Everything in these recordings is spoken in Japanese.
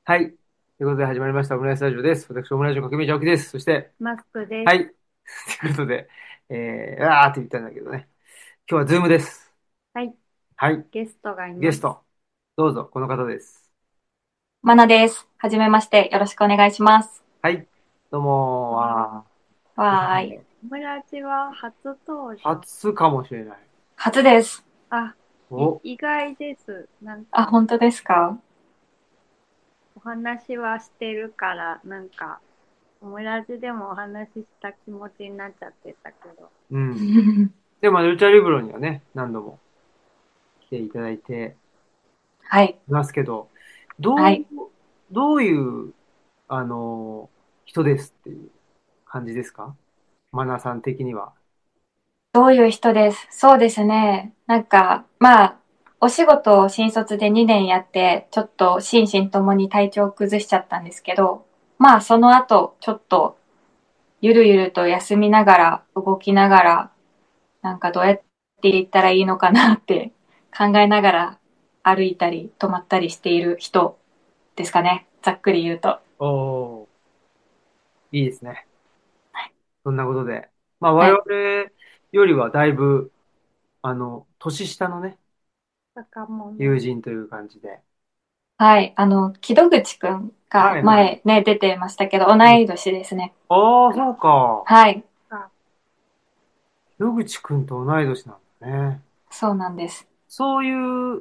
はい。ということで始まりましたオムライスラジオです。私、オムライスの革命児青木です。そして、 マスクです。 はい。ということで、あーって言ったんだけどね。今日はズームです。 はい。 はい。 ゲストがいます。 ゲスト、どうぞ、この方です。 マナです。はじめまして。よろしくお願いします。 はい。どうもわーい。 オムラジは初登場。 初かもしれない。 初です。 あ、 お、 意外です。なんあ、 か、 本当ですか？ お話はしてるから、オムラジでもお話しした気持ちになっちゃってたけど。 うん。でも、ルチャリブロにはね、何度も来ていただいてはい。 いますけど、どう、 はい。 どういう、あの、人ですっていう感じですか？マナさん的には。 どういう人です？そうですね。お仕事を新卒で2年やって、ちょっと心身ともに体調を崩しちゃったんですけど、その後、ちょっと、ゆるゆると休みながら、動きながら、どうやって行ったらいいのかなって考えながら歩いたり止まったりしている人ですかね。ざっくり言うと。 おー、いいですね。そんなことで。まあ、我はい。 々よりはだいぶ、年下のね、 若者。 友人という感じで。 はい。木戸口くんがはいはい。 前ね、出てましたけど、同うん。 い年ですね。 ああ、そうか。 はい。 か、 野口くんと同い年なんだね。 そうなんです。 そういう、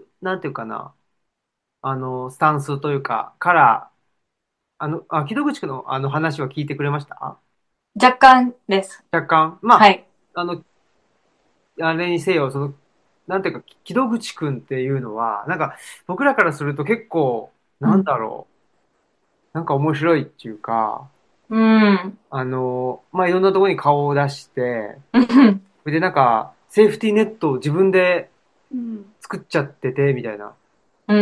なんていうかな、スタンスというか、から、木戸口くんの話は聞いてくれました？ 若干です。 若干。まはい。 あ、あれにせよ、なんていうか、木戸口くんっていうのは、なんか、僕らからすると結構、なんうん。 だろう。なんか面白いっていうか、 うん。 まあ、いろんなところに顔を出して、 うん。 それでなんか、セーフティーネットを自分でうん。 作っちゃってて、みたいな。 うん。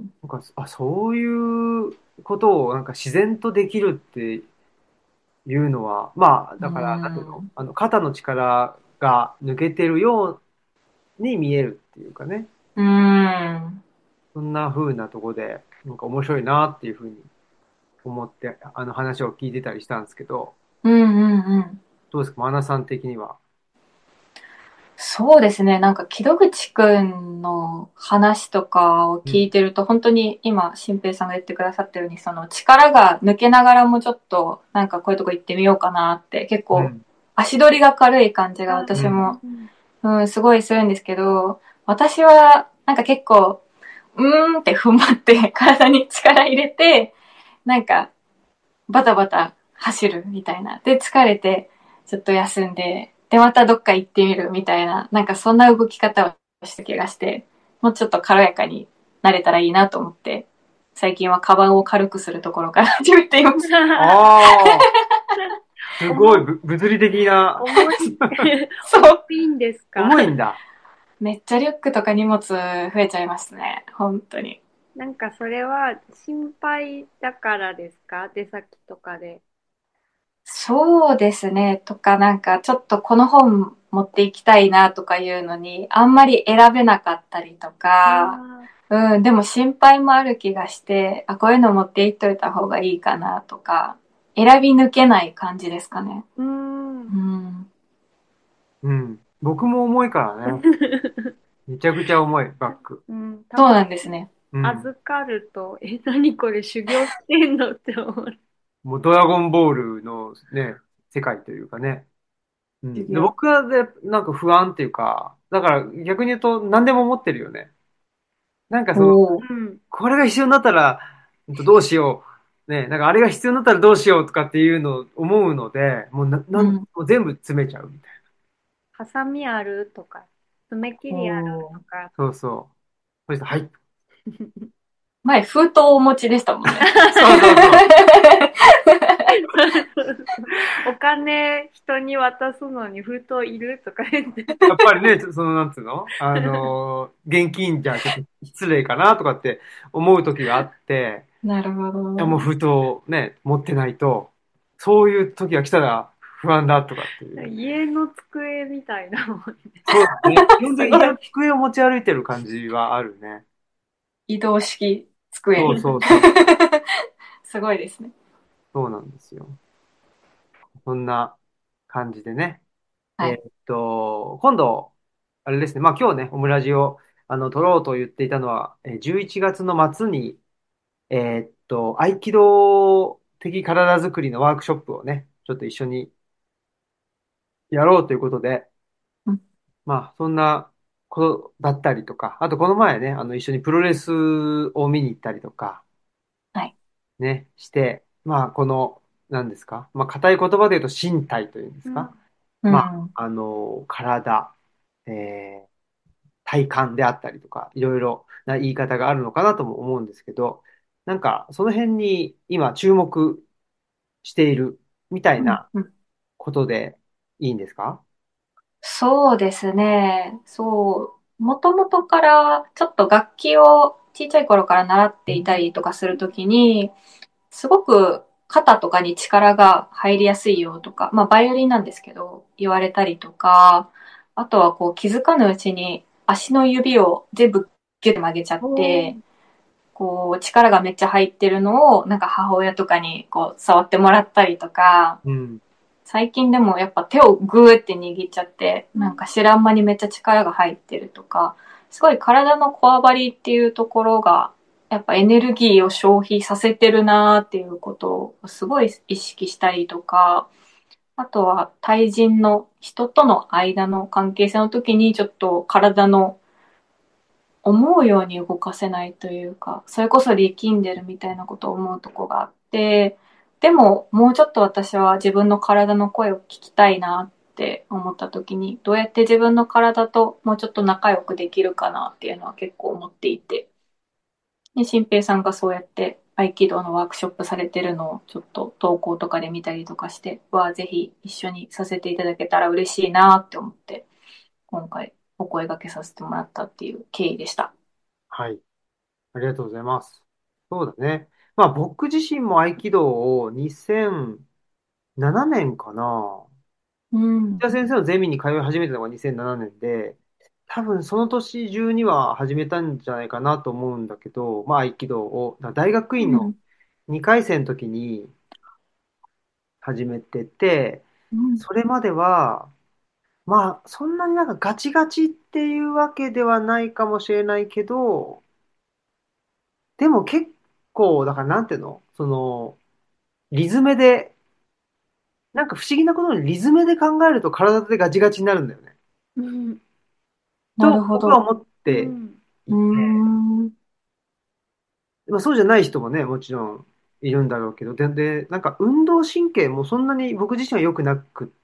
なんか、そういうことをなんか自然とできるっていうのは、まあ、 うだから、なんていうのん。 肩の力が抜けてるように見えるっていうかね。 うん。 そんな風なとこで、なんか面白いなっていうふうに思って、話を聞いてたりしたんですけど、 うん。うん。うん。 どうですか、マナさん的には。 そうですね。木戸口くんの話とかをうん。 聞いてると、本当に今、新平さんが言ってくださったように、その力が抜けながらもちょっと、こういうとこ行ってみようかなって、結構、 うん。 足取りが軽い感じがあ、 うん。 私も、 うん。 うん、すごいするんですけど、私は、結構、うーんって踏ん張って体に力入れて、なんか、バタバタ走るみたいな。で、疲れて、ちょっと休んで、で、またどっか行ってみるみたいな、そんな動き方をした気がして、もうちょっと軽やかになれたらいいなと思って、最近はカバンを軽くするところから始めています。 ああ、すごい、 重、 物理的な、 重い、重そう。 いんですか？ 重いんだ。 めっちゃリュックとか荷物増えちゃいますね。本当に。 それは心配だからですか？出先とかで。 そうですね。とか、ちょっとこの本持っていきたいなとかいうのに、あんまり選べなかったりとあか、 あ、 うん、でも心配もある気がして、あ、こういうの持っていっといた方がいいかなとか、選び抜けない感じですかね。 うーん。 うん。 うん。僕も重いからね。めちゃくちゃ重い、バッグ。 うん、たそうまになんですね。 うん。 預かると、何これ修行してんのって思う。 もうドラゴンボールのね、世界というかね。うん。で、 授業。 僕はね、なんか不安っていうか、だから逆に言うと何でも持ってるよね。なんかおー。 うん。 これが必要になったら、どうしよう。ね、なんかあれが必要になったらどうしようとかっていうのを思うので、もうん。 う全部詰めちゃうみたいハサミあるとか、爪切りあるおー。 とか。 な。そうそう。そして、はい。 前、封筒をお持ちでしたもんね。 そうそうそう。 お金人に渡すのに封筒いるとか言って。 やっぱりね、なんつうの現金じゃちょっと失礼かなとかって思う時があって、 なるほど。 いやもう封筒ね、持ってないと、そういう時が来たら不安だとかっていう。 家の机みたいなもんね。 そうだね。基本的に家のすごい。 机を持ち歩いてる感じはあるね。 移動式机に。 そうそうそう。 すごいですね。 そうなんですよ。そんな感じでね。 はい。 今度、あれですね。まあ今日ね、オムラジを、撮ろうと言っていたのは、11月の末に、合気道的体作りのワークショップをね、ちょっと一緒にやろうということで、 うん。 まあ、そんなことだったりとか、あとこの前ね、一緒にプロレスを見に行ったりとか、 はい。 ね、して、まあ、何ですか、まあ、硬い言葉で言うと身体というんですか、 うん。 まうん。 あ、体、えー体感であったりとか、いろいろな言い方があるのかなとも思うんですけど、なんか、その辺に今注目しているみたいうん。 なうん。 ことでいいんですか？ そうですね。そう。もともとからちょっと楽器を小さい頃から習っていたりとかするときに、すごく肩とかに力が入りやすいよとか、まあバイオリンなんですけど、言われたりとか、あとはこう気づかぬうちに足の指を全部ギュッと曲げちゃっおー。 て、こう力がめっちゃ入ってるのをなんか母親とかにこう触ってもらったりとか、 うん。 最近でもやっぱ手をグーって握っちゃって、なんか知らん間にめっちゃ力が入ってるとか、すごい体のこわばりっていうところが、やっぱエネルギーを消費させてるなーっていうことをすごい意識したりとか、あとは対人の人との間の関係性の時にちょっと体の思うように動かせないというか、それこそ力んでるみたいなことを思うとこがあって、でももうちょっと私は自分の体の声を聞きたいなって思った時に、どうやって自分の体ともうちょっと仲良くできるかなっていうのは結構思っていて、で、新平さんがそうやって合気道のワークショップされてるのをちょっと投稿とかで見たりとかして、ぜひ一緒にさせていただけたら嬉しいなって思って、今回お声掛けさせてもらったっていう経緯でした。 はい。ありがとうございます。そうだね。まあ僕自身も合気道を2007年かな。 うん。 内田先生のゼミに通い始めたのが2007年で、多分その年中には始めたんじゃないかなと思うんだけど、まあ合気道を、大学院のうん。 2回生の時に始めてて、 うん。 それまでは、まあそんなになんかガチガチっていうわけではないかもしれないけど、でも結構、だからなんていうのリズムで、なんか不思議なことにリズムで考えると体でガチガチになるんだよね。 うん。 なとるほど。 僕は思ってうん。 うーいて、 ん。 まあ、そうじゃない人もね、もちろんいるんだろうけど、なんか運動神経もそんなに僕自身は良くなくって、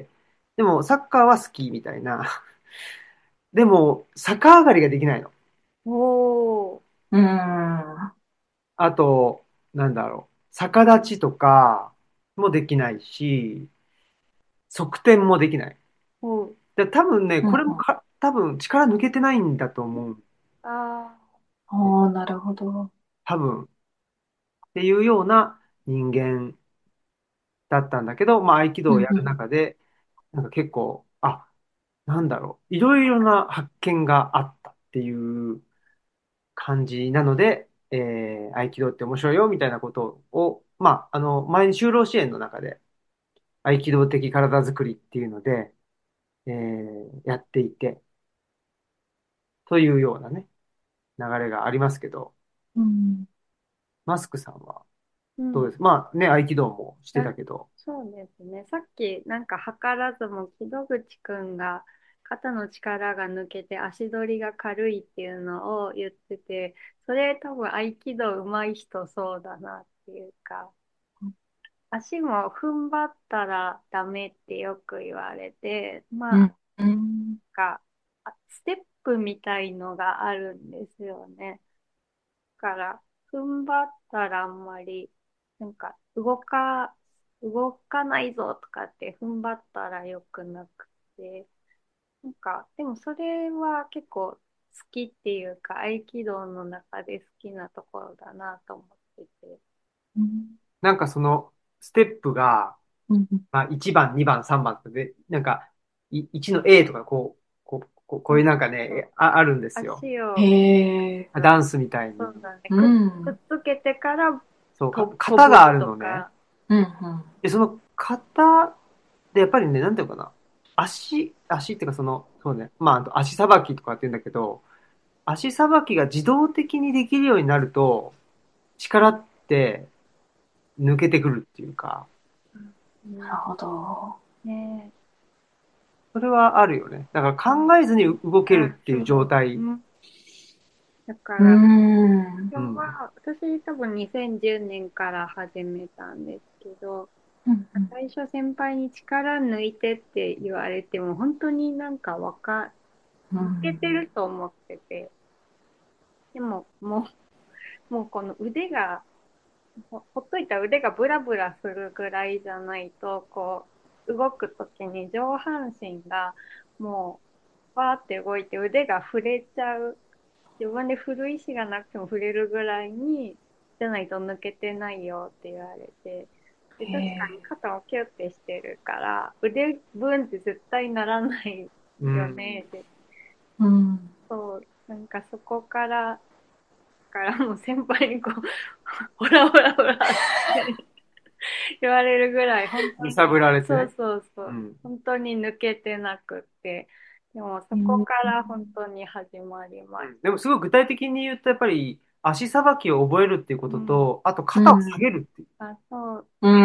でもサッカーは好きみたいな。でも、逆上がりができないの。 おー。 うーん。 あと、なんだろう。逆立ちとかもできないし、側転もできない。 おー。 で、多分ね、 うん。 これも多分力抜けてないんだと思う。 あああ、なるほど。 多分。っていうような人間だったんだけど、まあ合気道をやるうん。 中で、なんか結構、なんだろう、いろいろな発見があったっていう感じなので、合気道って面白いよみたいなことを、まあ、前に就労支援の中で合気道的体づくりっていうので、やっていて、というようなね、流れがありますけど、 うん。 マスクさんはー。うん。 どうですまあね、合気道もしてあ、 たけど、 そうですね。さっきなんか図らずも木戸口くんが肩の力が抜けて足取りが軽いっていうのを言ってて、それ多分合気道上手い人そうだなっていうか、足も踏ん張ったらダメってよく言われて、まあ、 うん。うん。 か、ステップみたいのがあるんですよね。だから、踏ん張ったらあんまり、なんか、動かないぞとかって踏ん張ったらよくなくて、なんか、でもそれは結構好きっていうか、合気道の中で好きなところだなと思ってて。 うん。 なんかそのステップが、 うん。 まあ、1番、2番、3番とかで、なんか、1の A とかこういうなんかね、あるんですよ。 足を、 へえ。 ダンスみたいに。 そうだね、 うくっん。 つけてからそう、型があ飛ぶるのね。 とか、 うん。 で、その型で、やっぱりね、なんていうのかな。足っていうかそうね。まあ、あと足さばきとかって言うんだけど、足さばきが自動的にできるようになると、力って抜けてくるっていうか、 うん、 なるほど。 ねそれはあるよね。だから考えずに動え、 けるっていう状態。 うん、だかうーら、 ん。 うん。 私多分2010年から始めたんですけど、 うんうん。 最初先輩に力抜いてって言われても、本当になんか抜けてると思ってて、でももうこの腕が、ほっといた腕がブラブラするぐらいじゃないと、こう、動くときに上半身がもう、わーって動いて腕が触れちゃう。自分で振る意思がなくても触れるぐらいに、じゃないと抜けてないよって言われて、で、 へ確かにえ。 肩をキュッてしてるから、腕ブンって絶対ならないようん。 ねって、 うん。 そう、なんかそこからもう先輩にこう、ほらほらほらって言われるぐらい、本当に、 揺さぶられてそうね。 そうそう、 うん。 本当に抜けてなくって、でもそこうんから本当に始まりましうん。でもすごい具体的に言うと、やっぱり足さばきを覚えるっていうこた。うん。 とと、あとう肩を下げん。 るっていう。 あ、そう。 うん。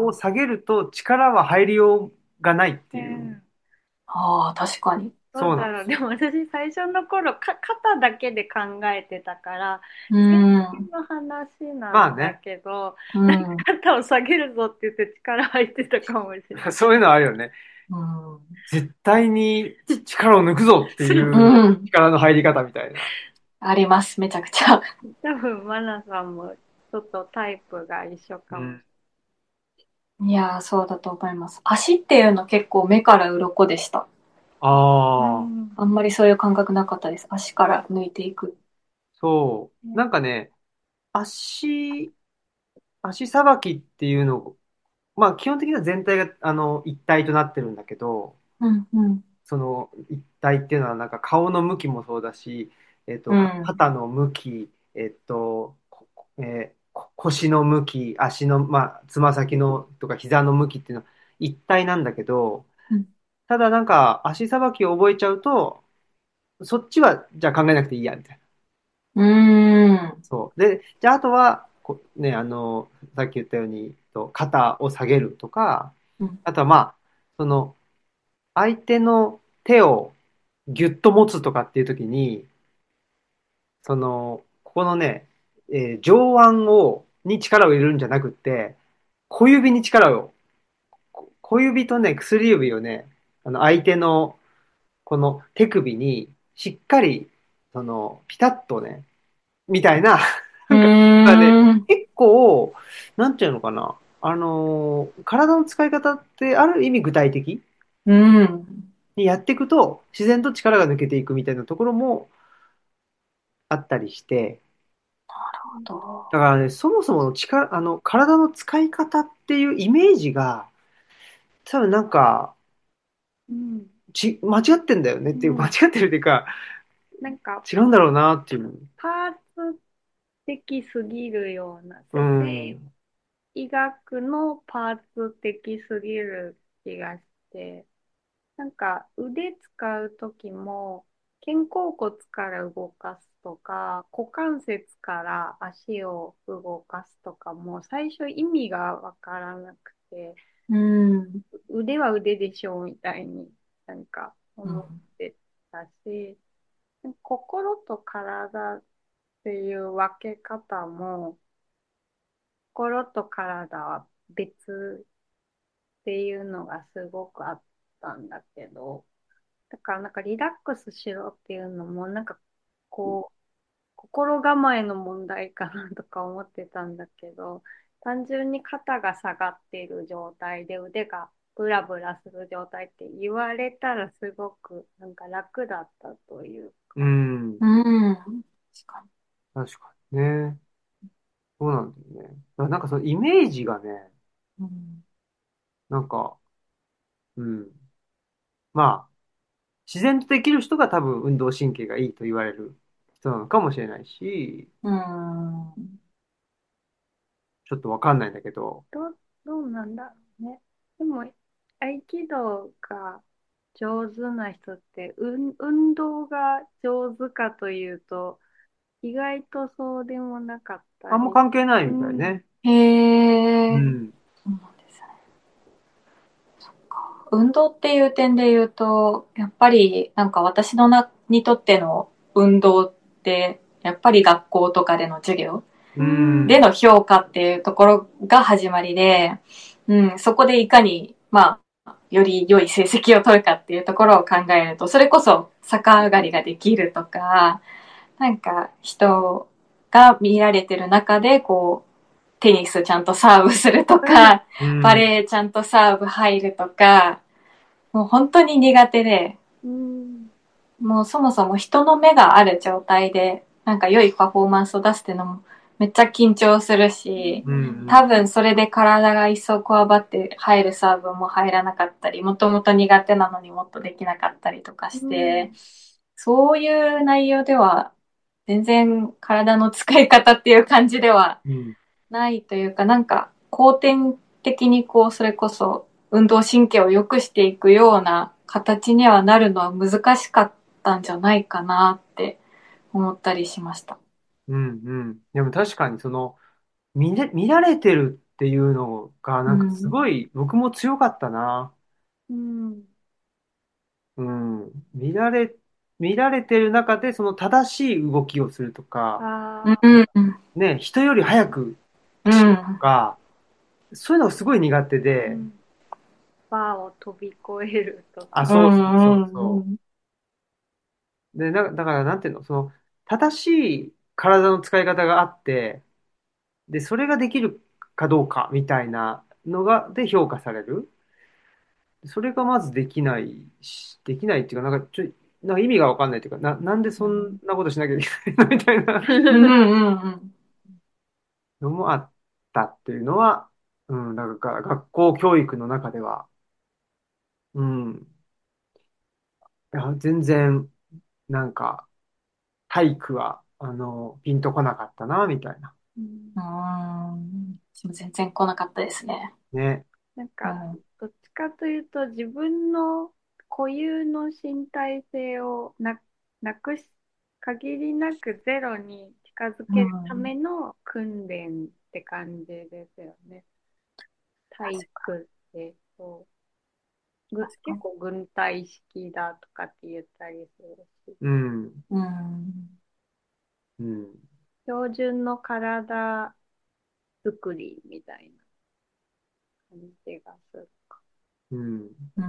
肩を下げると力は入りようがないっていう。 ね、 ああ、確かに。 どうだろう。 そうなんですよ。 でも私最初の頃、肩だけで考えてたから、 う全ん。 身の話なんだまあね。 けど、 うなんかん。 肩を下げるぞって言って力入ってたかもしれない。 そういうのはあるよね。 うん。 絶対に力を抜くぞっていそうううん。 力の入り方みたいな。 あります、めちゃくちゃ。 多分、マナさんもちょっとタイプが一緒かも。 うん。 いやー、そうだと思います。足っていうの結構目から鱗でした。 うああ、 ん。 あんまりそういう感覚なかったです。足から抜いていく。 そう。なんかね、足、足さばきっていうの、まあ基本的には全体が一体となってるんだけど、 うんうん。 その一体っていうのはなんか顔の向きもそうだし、 うん。 肩の向き、腰の向き、足の、まあ、つま先のとか膝の向きっていうのは一体なんだけど、 うん。 ただなんか足さばきを覚えちゃうと、そっちはじゃあ考えなくていいや、みたいな。 うーん。 そう。で、じゃああとは、ね、さっき言ったように、肩を下げるとか、 うん。 あとはまあ、その、相手の手をギュッと持つとかっていう時に、ここのね、上腕に力を入れるんじゃなくって、小指に力を、小指とね、薬指をね、相手のこの手首にしっかり、ピタッとね、みたいな、 うなんか、ね、 ーん。 結構、なんていうのかな、体の使い方ってある意味具体的うん。 にやっていくと、自然と力が抜けていくみたいなところもあったりして、 ほど。 だからね、そもそもの体の使い方っていうイメージが、多分なんか、 うん。 間違ってんだよねっていう、間違うん。 ってるっていうか、 なんか、 違うんだろうなっていう。 パーツ的すぎるような、 う生ん。 医学のパーツ的すぎる気がして、なんか腕使うときも、肩甲骨から動かすとか、股関節から足を動かすとかも、最初意味がわからなくて、 うん。 腕は腕でしょうみたいになんか思っうん。 てたし、心と体っていう分け方も、心と体は別っていうのがすごくあったんだけど、だからなんかリラックスしろっていうのも、なんかこう、心構えの問題かなとか思ってたんだけど、単純に肩が下がっている状態で腕がブラブラする状態って言われたらすごくなんか楽だったといううか。 ん。 うん。確か確かにね。そうなんだよね。だからなんかそのイメージがね、 に。うん。 なんか、うん。まあ、 自然とできる人が多分運動神経がいいと言われる人なのかもしれないし、 うん。 ちょっとわかんないんだけど、 どうなんだろうね。でも、合気道が上手な人って、運動が上手かというと、意外とそうでもなかったあんまり。 関係ないみたいうん。 ね。 へえ。 うん。 そうなんですね。運動っていう点で言うと、やっぱりなんか私のにとっての運動って、やっぱり学校とかでの授業うでん。 の評価っていうところが始まりで、うん、そこでいかに、まあ、より良い成績を取るかっていうところを考えると、それこそ逆上がりができるとか、なんか人が見られてる中で、こう、テニスちゃんとサーブするとか、 うん。 バレーちゃんとサーブ入るとか、もう本当に苦手で、 うん。 もうそもそも人の目がある状態で、なんか良いパフォーマンスを出すっていうのもめっちゃ緊張するし、 うん。 多分それで体が一層こわばって入るサーブも入らなかったり、もともと苦手なのにもっとできなかったりとかうして、 ん。 そういう内容では全然体の使い方っていう感じではうん。 ないというか、なんか後天的にこう、それこそ運動神経を良くしていくような形にはなるのは難しかったんじゃないかなって思ったりしました。 うん。うん。でも確かに見られてるっていうのが、 うなんかすん。 ごい僕も強かったな。 うん。 うん。見られてる中で、その正しい動きをするとか、 うん。 ああ。 うん。 ね、人より早くう走るとん。 か、そういうのがすごい苦手で、 うん。バーを飛び越えるとあ、 か。 そうそうそううん。うそん。 う。で、だから、なんていうの、正しい体の使い方があって、で、それができるかどうかみたいなので評価される。それがまずできないっていうか、なんか意味がわかんないっていうか、なんでそんなことしなきゃいけないのみたいなうん。うん。 のもあったっていうのは、うん、だから学校教育の中では、うん、いや全然、なんか、体育は、ピンとこなかったな、みたいな。 うん。 うん。私も全然来なかったですね。 ね。 なんか、 うん。 どっちかというと、自分の固有の身体性をなくし、限りなくゼロに近づうけるためん。 の訓練って感じですよね。体育って、結構軍隊式だとかって言ったりするし、 うん、 うん。 うん、 標準の体作りみたいな感じがする。 うん、 うん。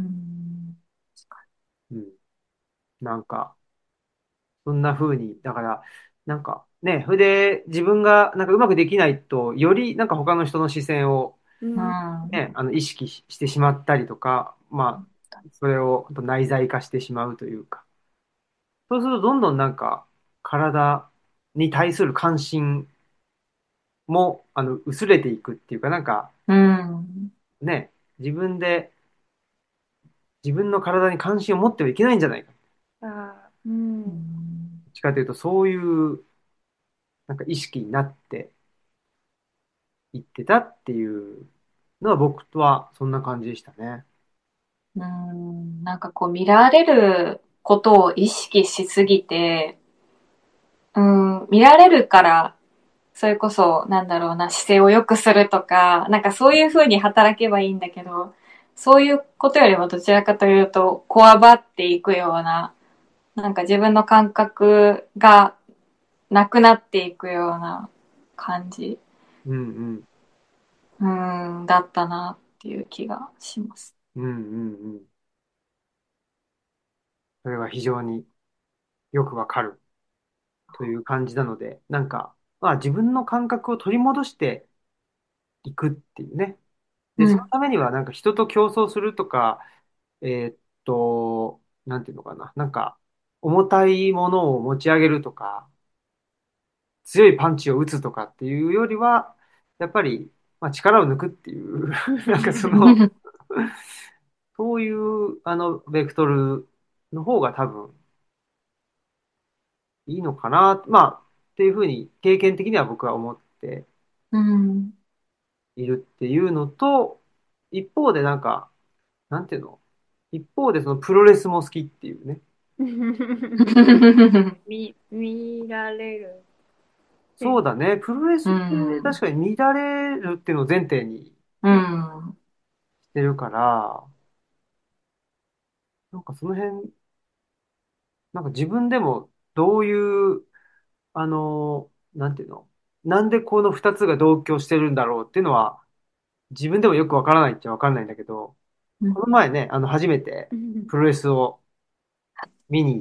うん。なんか、そんな風に、だから、なんかね、それで自分がなんかうまくできないと、よりなんか他の人の視線をううん。 ん。 ね、意識してしまったりとか、まあ、それを本当内在化してしまうというか、そうするとどんどんなんか体に対する関心も、薄れていくっていうか、なんかうん。 ね、自分の体に関心を持ってはいけないんじゃないか。 あー、うん。 うん。 どっちかというと、そういうなんか意識になっていってたっていうのは僕とはそんな感じでしたね。 うん。なんかこう見られることを意識しすぎて、うん、見られるから、それこそ、なんだろうな、姿勢を良くするとか、なんかそういう風に働けばいいんだけど、そういうことよりもどちらかというと、こわばっていくような、なんか自分の感覚がなくなっていくような感じ、 うんだったなっていう気がします。 うんうんうんうん。それは非常によくわかるという感じなので、なんか、まあ自分の感覚を取り戻していくっていうね。で、そのうん。 ためにはなんか人と競争するとか、なんていうのかな。なんか、重たいものを持ち上げるとか、強いパンチを打つとかっていうよりは、やっぱり、まあ、力を抜くっていう、なんかそういう、ベクトルの方が多分いいのかな、まあ、っていうふうに経験的には僕は思ってうん。 いるっていうのと、一方でなんか、なんていうの一方でそのプロレスも好きっていうね。 見られる。 そうだね。プロレうスって確ん。 かに見られるっていうのを前提にうん。 してるから、なんかその辺、なんか自分でもどういう、なんていうのなんでこの二つが同居してるんだろうっていうのは、自分でもよくわからないっちゃわからないんだけど、 うん。 この前ね、初めてプロレスを見に行って、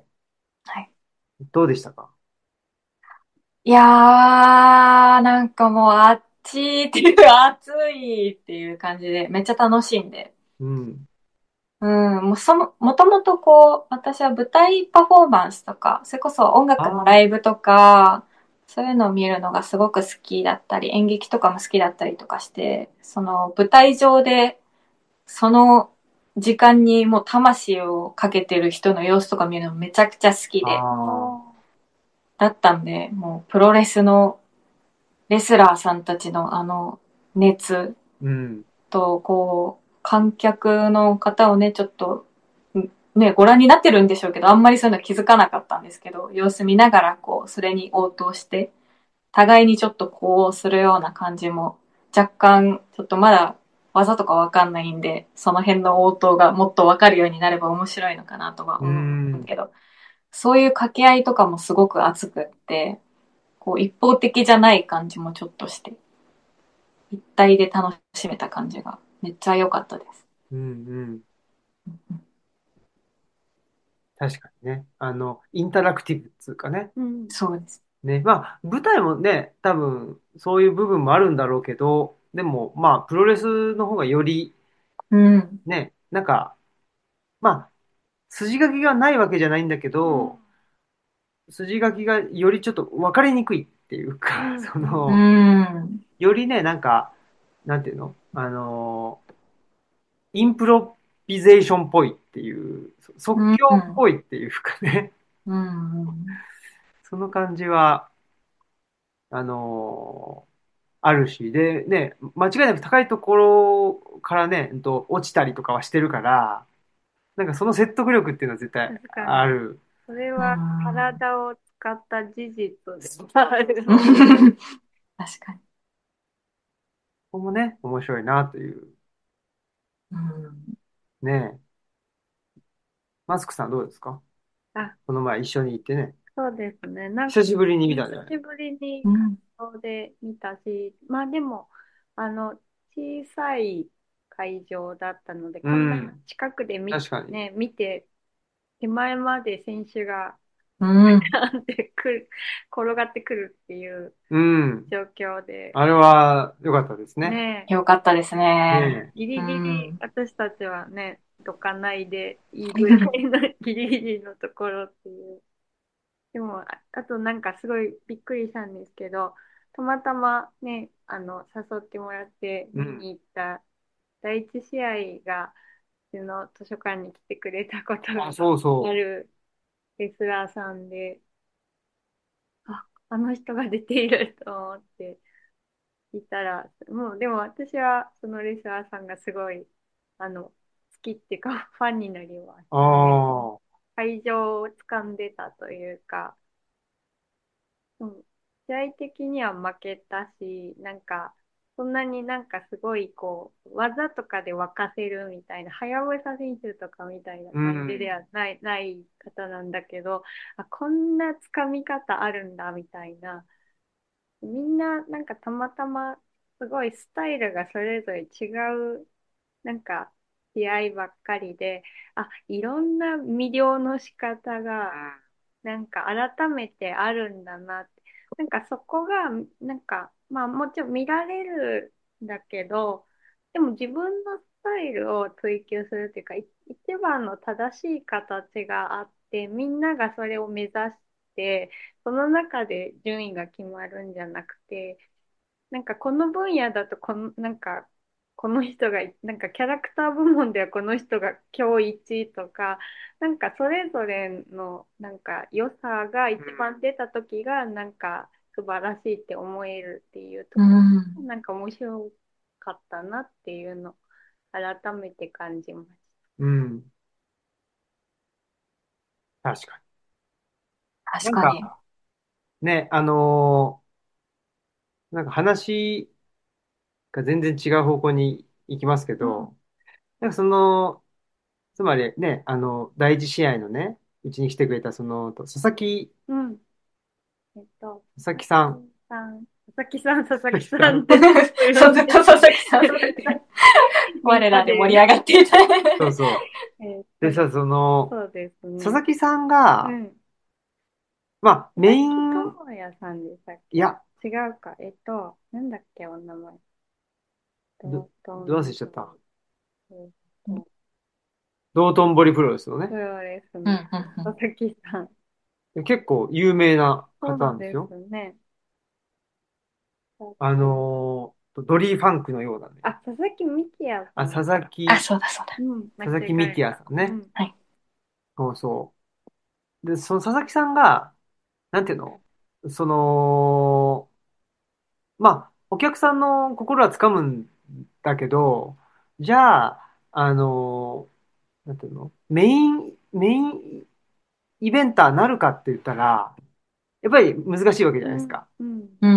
はい。 どうでしたか？ いやー、なんかもうあっちっていう、暑いっていう感じで、めっちゃ楽しいんで。 うん。 うん、もともとこう、私は舞台パフォーマンスとか、それこそ音楽のラあイブとか、そういうのを見るのがすごく好きだったり、演劇とかも好きだったりとかして、その舞台上で、その時間にもう魂をかけてる人の様子とか見るのめちゃくちゃ好きあ、 で、 ああ、 だったんで、もうプロレスのレスラーさんたちのあの熱うん。 と、こう、観客の方をね、ちょっと、ね、ご覧になってるんでしょうけど、あんまりそういうの気づかなかったんですけど、様子見ながら、こう、それに応答して、互いにちょっとこうするような感じも、若干、ちょっとまだ技とかわかんないんで、その辺の応答がもっとわかるようになれば面白いのかなとはう思うんですん。 けど、そういう掛け合いとかもすごく熱くって、こう、一方的じゃない感じもちょっとして、一体で楽しめた感じがめっちゃ良かったです。 うん。うん。確かにね。インタラクティブっていうかね。 うん。 そうです。 ね。まあ、舞台もね、多分、そういう部分もあるんだろうけど、でも、まあ、プロレスの方がより、 うん。 ね、なんか、まあ、筋書きがないわけじゃないんだけど、筋書きがよりちょっと分かりにくいっていうか、 うん。 そうん。 うの、 ん。 よりね、なんか、なんていうのインプロビゼーションっぽいっていう、即うん。 興っぽいっていうかね、 うん。 その感じは、あのあるし、で、ね、間違いなく高いところからね、落ちたりとかはしてるから、なんかその説得力っていうのは絶対確かに。 ある。 それうはん。 体を使った事実でもあるので。 確かに。 ここもね、面白いなという。 うん。 ね。マスクさんどうですか？ あ、 この前一緒に行ってね。 そうですね。なんか、 久しぶりに見たんじゃない？ 久しぶりにうん。 顔で見たし、まあでも、あの、小さい会場だったので、 うこんなん。 近くで確かに。 見て、手前まで選手が、 うん。 なんて転がってくるっていううん。 状況で、 あれは良かったですね。 ねよかったですね。 ねギうリギリん。 私たちはね、どかないでいいぐらいのギリギリのところっていう。でも、あとなんかすごいびっくりしたんですけど、たまたまね、誘ってもらってえ。うん。 見に行った第一試合が、うちの図書館に来てくれたことがあ、そうそあるレスラーさんで、あの人が出ていると思っていたら、もうでも私はそのレスラーさんがすごい、好きっていうか、ファンになりましう。 たね。 ああ。 会場を掴んでたというか、うん、試合的には負けたし、なんか、そんなになんかすごいこう、技とかで沸かせるみたいな、はやぶさ選手とかみたいなう感じでん。 はない方なんだけど、あ、こんな掴み方あるんだみたいな。みんななんかたまたますごいスタイルがそれぞれ違うなんか試合ばっかりで、いろんな魅了の仕方がなんか改めてあるんだなって。なんかそこが、なんか、まあもちろん見られるんだけど、でも自分のスタイルを追求するっていうか、一番の正しい形があって、みんながそれを目指して、その中で順位が決まるんじゃなくて、なんかこの分野だとなんか、 この人が、なんかキャラクター部門ではこの人が今日一とか、なんかそれぞれのなんか良さが一番出た時がなんか素晴らしいって思えるっていうとうころ、 ん。 なんか面白かったなっていうのを改めて感じましうん。確かに。なん確かに。 か、ね、なんか話が全然違う方向に行きますけた。うん。 ど、なんかつまりね、第一試合のね、うちに来てくれた、 うん。 佐々木さん。 佐々木さんってずっとそう、 呼んでずっと佐々木さん。 みん我らで盛りなで、 上がっていた。 そうそう。でそう、 さ、 そうですね。 佐々木さんが、 うん。 うんまあ、メイ佐々木ン、 智也さんでしたっけ？ いや、 違うか。なんだっけ、お名前。 ど、 道どう忘れ頓堀。 ちゃった。 えっと、 道頓堀プロですよね。 そうですうん、 ね。 うん、うん。 佐々木さん。 結構有名な方そうでなんですよ。 すね。 ドリーファンクのようなね。 あ、佐々木幹也さあ、 ん。 あ、そうだ、そうだ。 うん、間違佐々木幹えた。 也さんね。 うん。 はい。 そうそう。で、その佐々木さんが、なんていうのその、まあ、お客さんの心はつかむんだけど、じゃあ、なんていうのメインイベンターなるかって言ったら、やっぱり難しいわけじゃうん。 ないですか。 うん。 うん。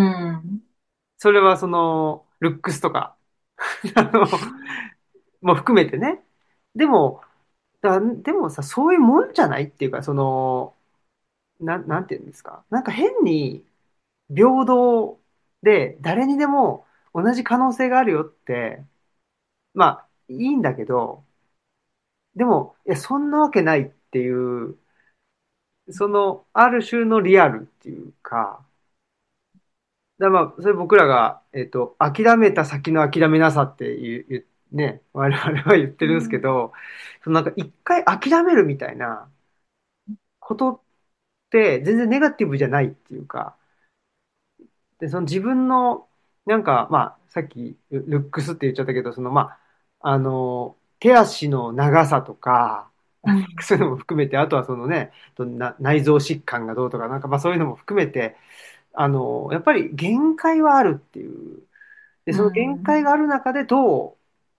それはルックスとか、あの、も含めてね。でも、でもさ、そういうもんじゃないっていうか、なんていうんですか。なんか変に平等で誰にでも同じ可能性があるよって、まあ、いいんだけど、でも、いや、そんなわけないっていう、ある種のリアルっていうか、まあ、それ僕らが、諦めた先の諦めなさってね、我々は言ってるんですけうん。 ど、なんか一回諦めるみたいなことって全然ネガティブじゃないっていうか、で、その自分の、なんか、まあ、さっきルックスって言っちゃったけど、まあ、手足の長さとか、 うん。 そういうのも含めて、あとは内臓疾患がどうとか、なんかまあそういうのも含めて、やっぱり限界はあるっていう。で、 うその限ん。 界がある中でどう、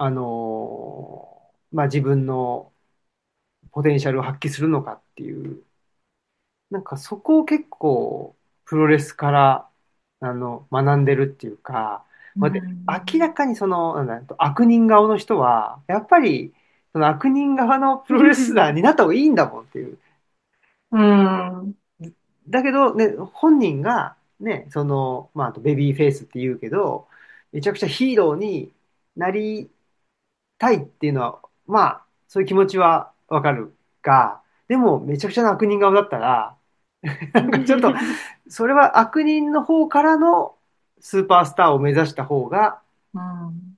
まあ自分のポテンシャルを発揮するのかっていう、なんかそこを結構プロレスから学んでるっていうか、 うまあ、で明らん。 かになんだ悪人側の人は、やっぱりその悪人側のプロレスラーになった方がいいんだもんっていう。 うん。 だけどね、本人がね、まあ、あとベビーフェイスって言うけど、めちゃくちゃヒーローになりたいっていうのは、まあ、そういう気持ちはわかるが、でもめちゃくちゃな悪人側だったら、なんかちょっと、それは悪人の方からのスーパースターを目指した方が、 うん。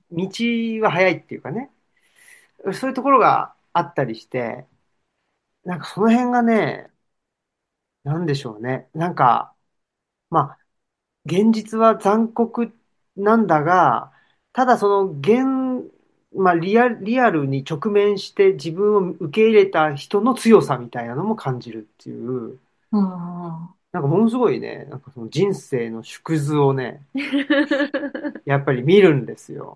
道は早いっていうかね、そういうところがあったりして、なんかその辺がね、なんでしょうね。なんか、まあ、現実は残酷なんだが、ただまあリアルに直面して自分を受け入れた人の強さみたいなのも感じるっていう、 うん。 なんかものすごいね、なんかその人生の縮図をね、やっぱり見るんですよ。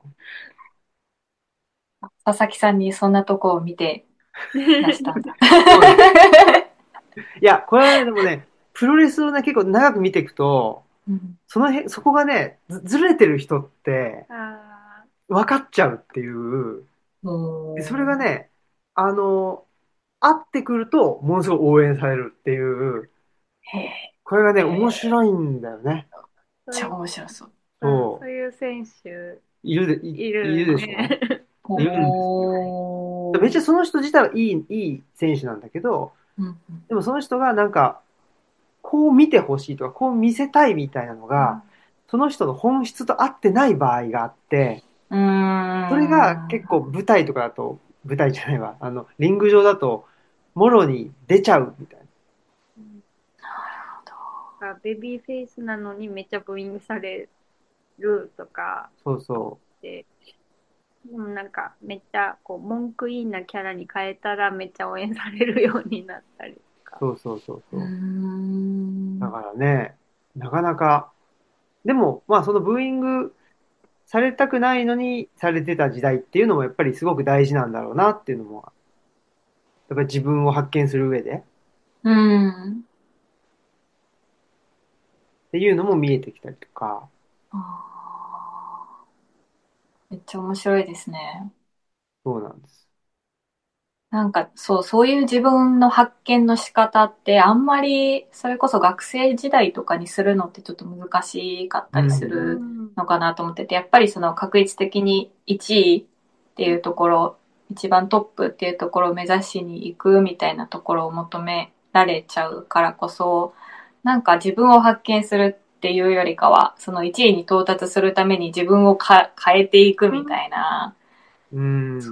佐々木さんにそんなとこを見てらしたんだ。 そうなんです。いや、これはね、でもね、プロレスをね、結構長く見ていくと、 うん。 そこがね、ずれてる人ってあ分かっちゃうっていう、でそれおー。 がね、あの、会ってくると、ものすごい応援されるっていう、 へえ。 これがね、面白いへえ。 んだよね。 そういう、 超面白そう。 うん、 そそういう選手いいるるでしょ？ ね。 いるんですよ。めっちゃおー。 その人自体いい選手なんだけど、 うん。 でもその人がなんか、こう見てほしいとか、こう見せたいみたいなのが、その人の本質と合ってない場合があって、 うーそれがん。 結構舞台じゃないわ、リング上だと、もろに出ちゃうみたいな。 うん、ベビーフェイスなのにめっちゃブーイングされるとかそうそで、 でもなんかめっちゃこう文句いいなキャラに変えたらめっちゃ応援されるようになったりとか。 そうそうそううーそう。だん。 からね、なかなか、でも、まあそのブーイングされたくないのにされてた時代っていうのもやっぱりすごく大事なんだろうなっていうのも、やっぱり自分を発見する上でうん。 っていうのも見えてきたりとか、 あー、めっちゃ面白いですね。 そうなんです。 なんか、そう、そういう自分の発見の仕方ってあんまり、それこそ学生時代とかにするのってちょっと難しかったりすうん。 うるん。 のかなと思ってて、やっぱりその確率的に1位っていうところ、一番トップっていうところを目指しに行くみたいなところを求められちゃうからこそ、なんか自分を発見するっていうよりかは、その1位に到達するために自分を変えていくうん。 みたいな、 うん。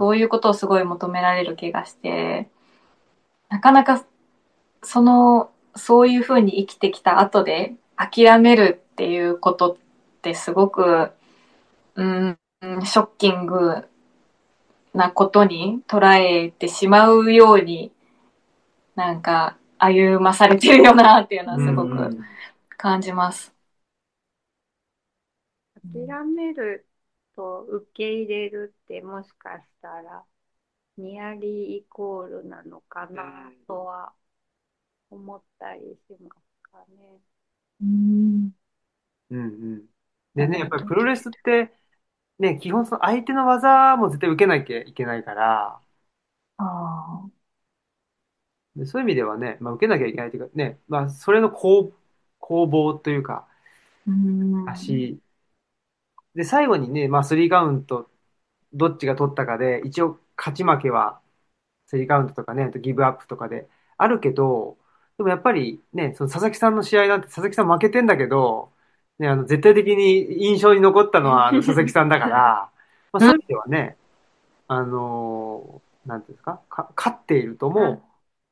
そういうことをすごい求められる気がして、なかなかそういうふうに生きてきた後で諦めるっていうことってすごく、うん、ショッキングなことに捉えてしまうように、なんか歩まされてるよなっていうのはうすごくん。 感じます。 諦めると受け入れるってもしかしたらニアリーイコールなのかなとは思ったりしますかね。 うん、 うん。うん。でね、やっなるほど。 ぱりプロレスってね、基本その相手の技も絶対受けなきゃいけないから、 ああ、 でそういう意味ではね、まあ受けなきゃいけないというかね、まあそれの攻防というか、 うん、 足、で、最後にね、まあスリーカウント、どっちが取ったかで、一応勝ち負けはスリーカウントとかね、あとギブアップとかであるけど、でもやっぱりね、その佐々木さんの試合なんて佐々木さん負けてんだけど、ね、絶対的に印象に残ったのは佐々木さんだから、まあうん、 そういう意味ではね、なんていうんですか、勝っているとも、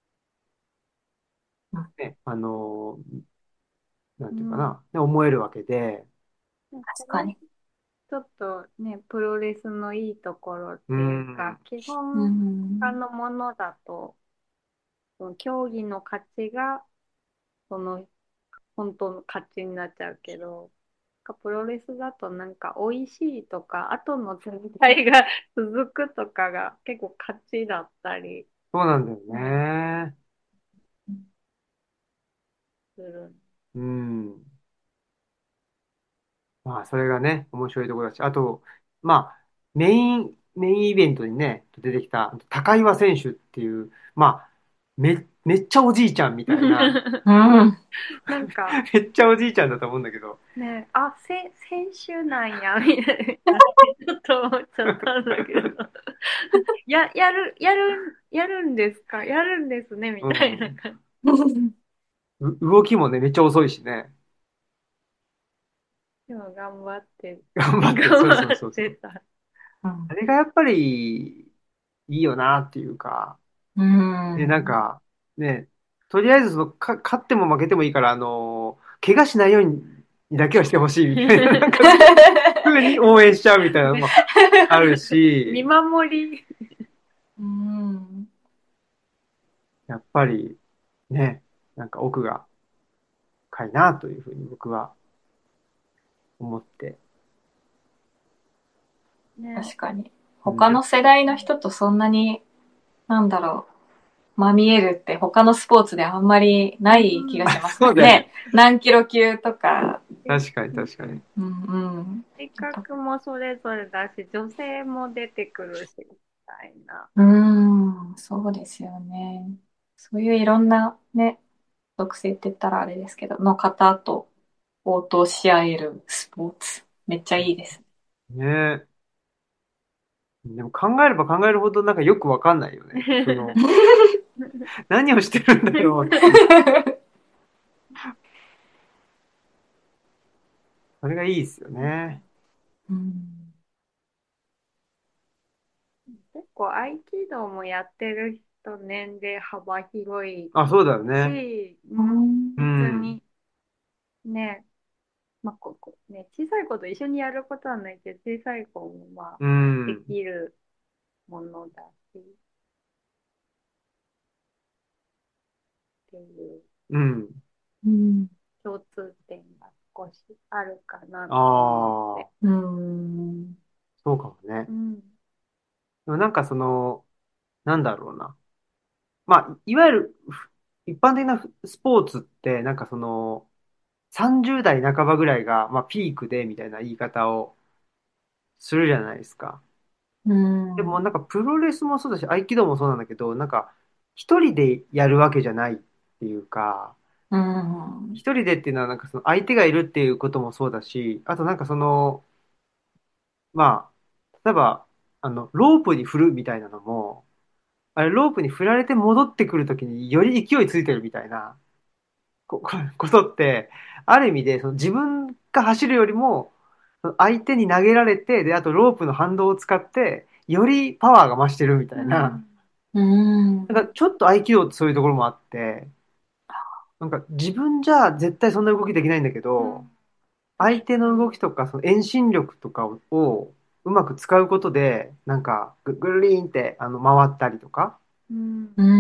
ね、なんうん。 ていうかな、ね、思えるわけで、 それ確かに。 ちょっとね、プロレスのいいところっうていうか、 ん、 基う本他ん、 のものだと、その競技の価値がその本当の価値になっちゃうけど、プロレスだとなんか美味しいとか、後の全体が続くとかが結構価値だったりそうなんだよね、 ね。 する。 うん。まあ、それがね、面白いところだし、あと、まあ、メインイベントにね、出てきた、高岩選手っていう、まあ、めっちゃおじいちゃんみたいな、 うん。 なんかめっちゃおじいちゃんだと思うんだけど、 ね、先週なんや、みたいな。ちょっと思っちゃったんだけど。やるんですか、やるんですね、みうたいなん。 感じ。 動きもね、めっちゃ遅いしね。 でも頑張って、 頑張ってる。そう頑張っそうそうそう。 てた。 あれがやっぱりいいよなっていうか、 うで、なんん。 か、ね、とりあえず勝っても負けてもいいから、怪我しないようにだけはしてほしいみたいな、なんかそういう風に応援しちゃうみたいなのもある見し、 守り。 うん。 やっぱりね、なんか奥が深いなというふうに僕は思って。 ね。 確かに。 うん、 他の世代の人とそんなに、なんだろう、まみえるって他のスポーツであんまりなうい気がん。 しますそうだよね。 ね。何キロ級とか。 確かに確かに。 うんうん。 性格もそれぞれだし、女性も出てくるし、みたいな。 うーん、そうですよね。そういういろんなね、属性って言ったらあれですけど、の方と応答し合えるスポーツ。めっちゃいいです。 ね。でも考えれば考えるほどなんかよくわかんないよね。何をしてるんだろうっていう。それがいいですよね。 うん、 結構合気道もやってる人年齢幅広いあ、そうだよね。 し、ううん、 う別ん。 にね、 まあ、ね、小さい子と一緒にやることはないけど、小さい子もまあ、 うでん。 きるものだし、っていううん。 うん。 共通点が少しあるかなあと思って。 あ、 うん。 そうかもね。 うん。 でもなんかなんだろうな。まあ、いわゆる一般的なスポーツって、なんか30代半ばぐらいが、まあ、ピークでみたいな言い方をするじゃないですか。 うん。 でもなんかプロレスもそうだし、合気道もそうなんだけど、なんか一人でやるわけじゃないっていうか、 うん。 一人でっていうのはなんか相手がいるっていうこともそうだし、あとなんかまあ、例えば、ロープに振るみたいなのも、あれ、ロープに振られて戻ってくるときにより勢いついてるみたいなことって、ある意味で、自分が走るよりも、その相手に投げられて、で、あとロープの反動を使って、よりパワーが増してるみたいな。 うん。 うん。 なんかちょっと合気道ってそういうところもあって、なんか自分じゃ絶対そんな動きできないんだけど、 うん。確相手の動きとか、その遠心力とかをうまく使うことで、なんかぐるりーんって回ったりとか。 うん。 うん。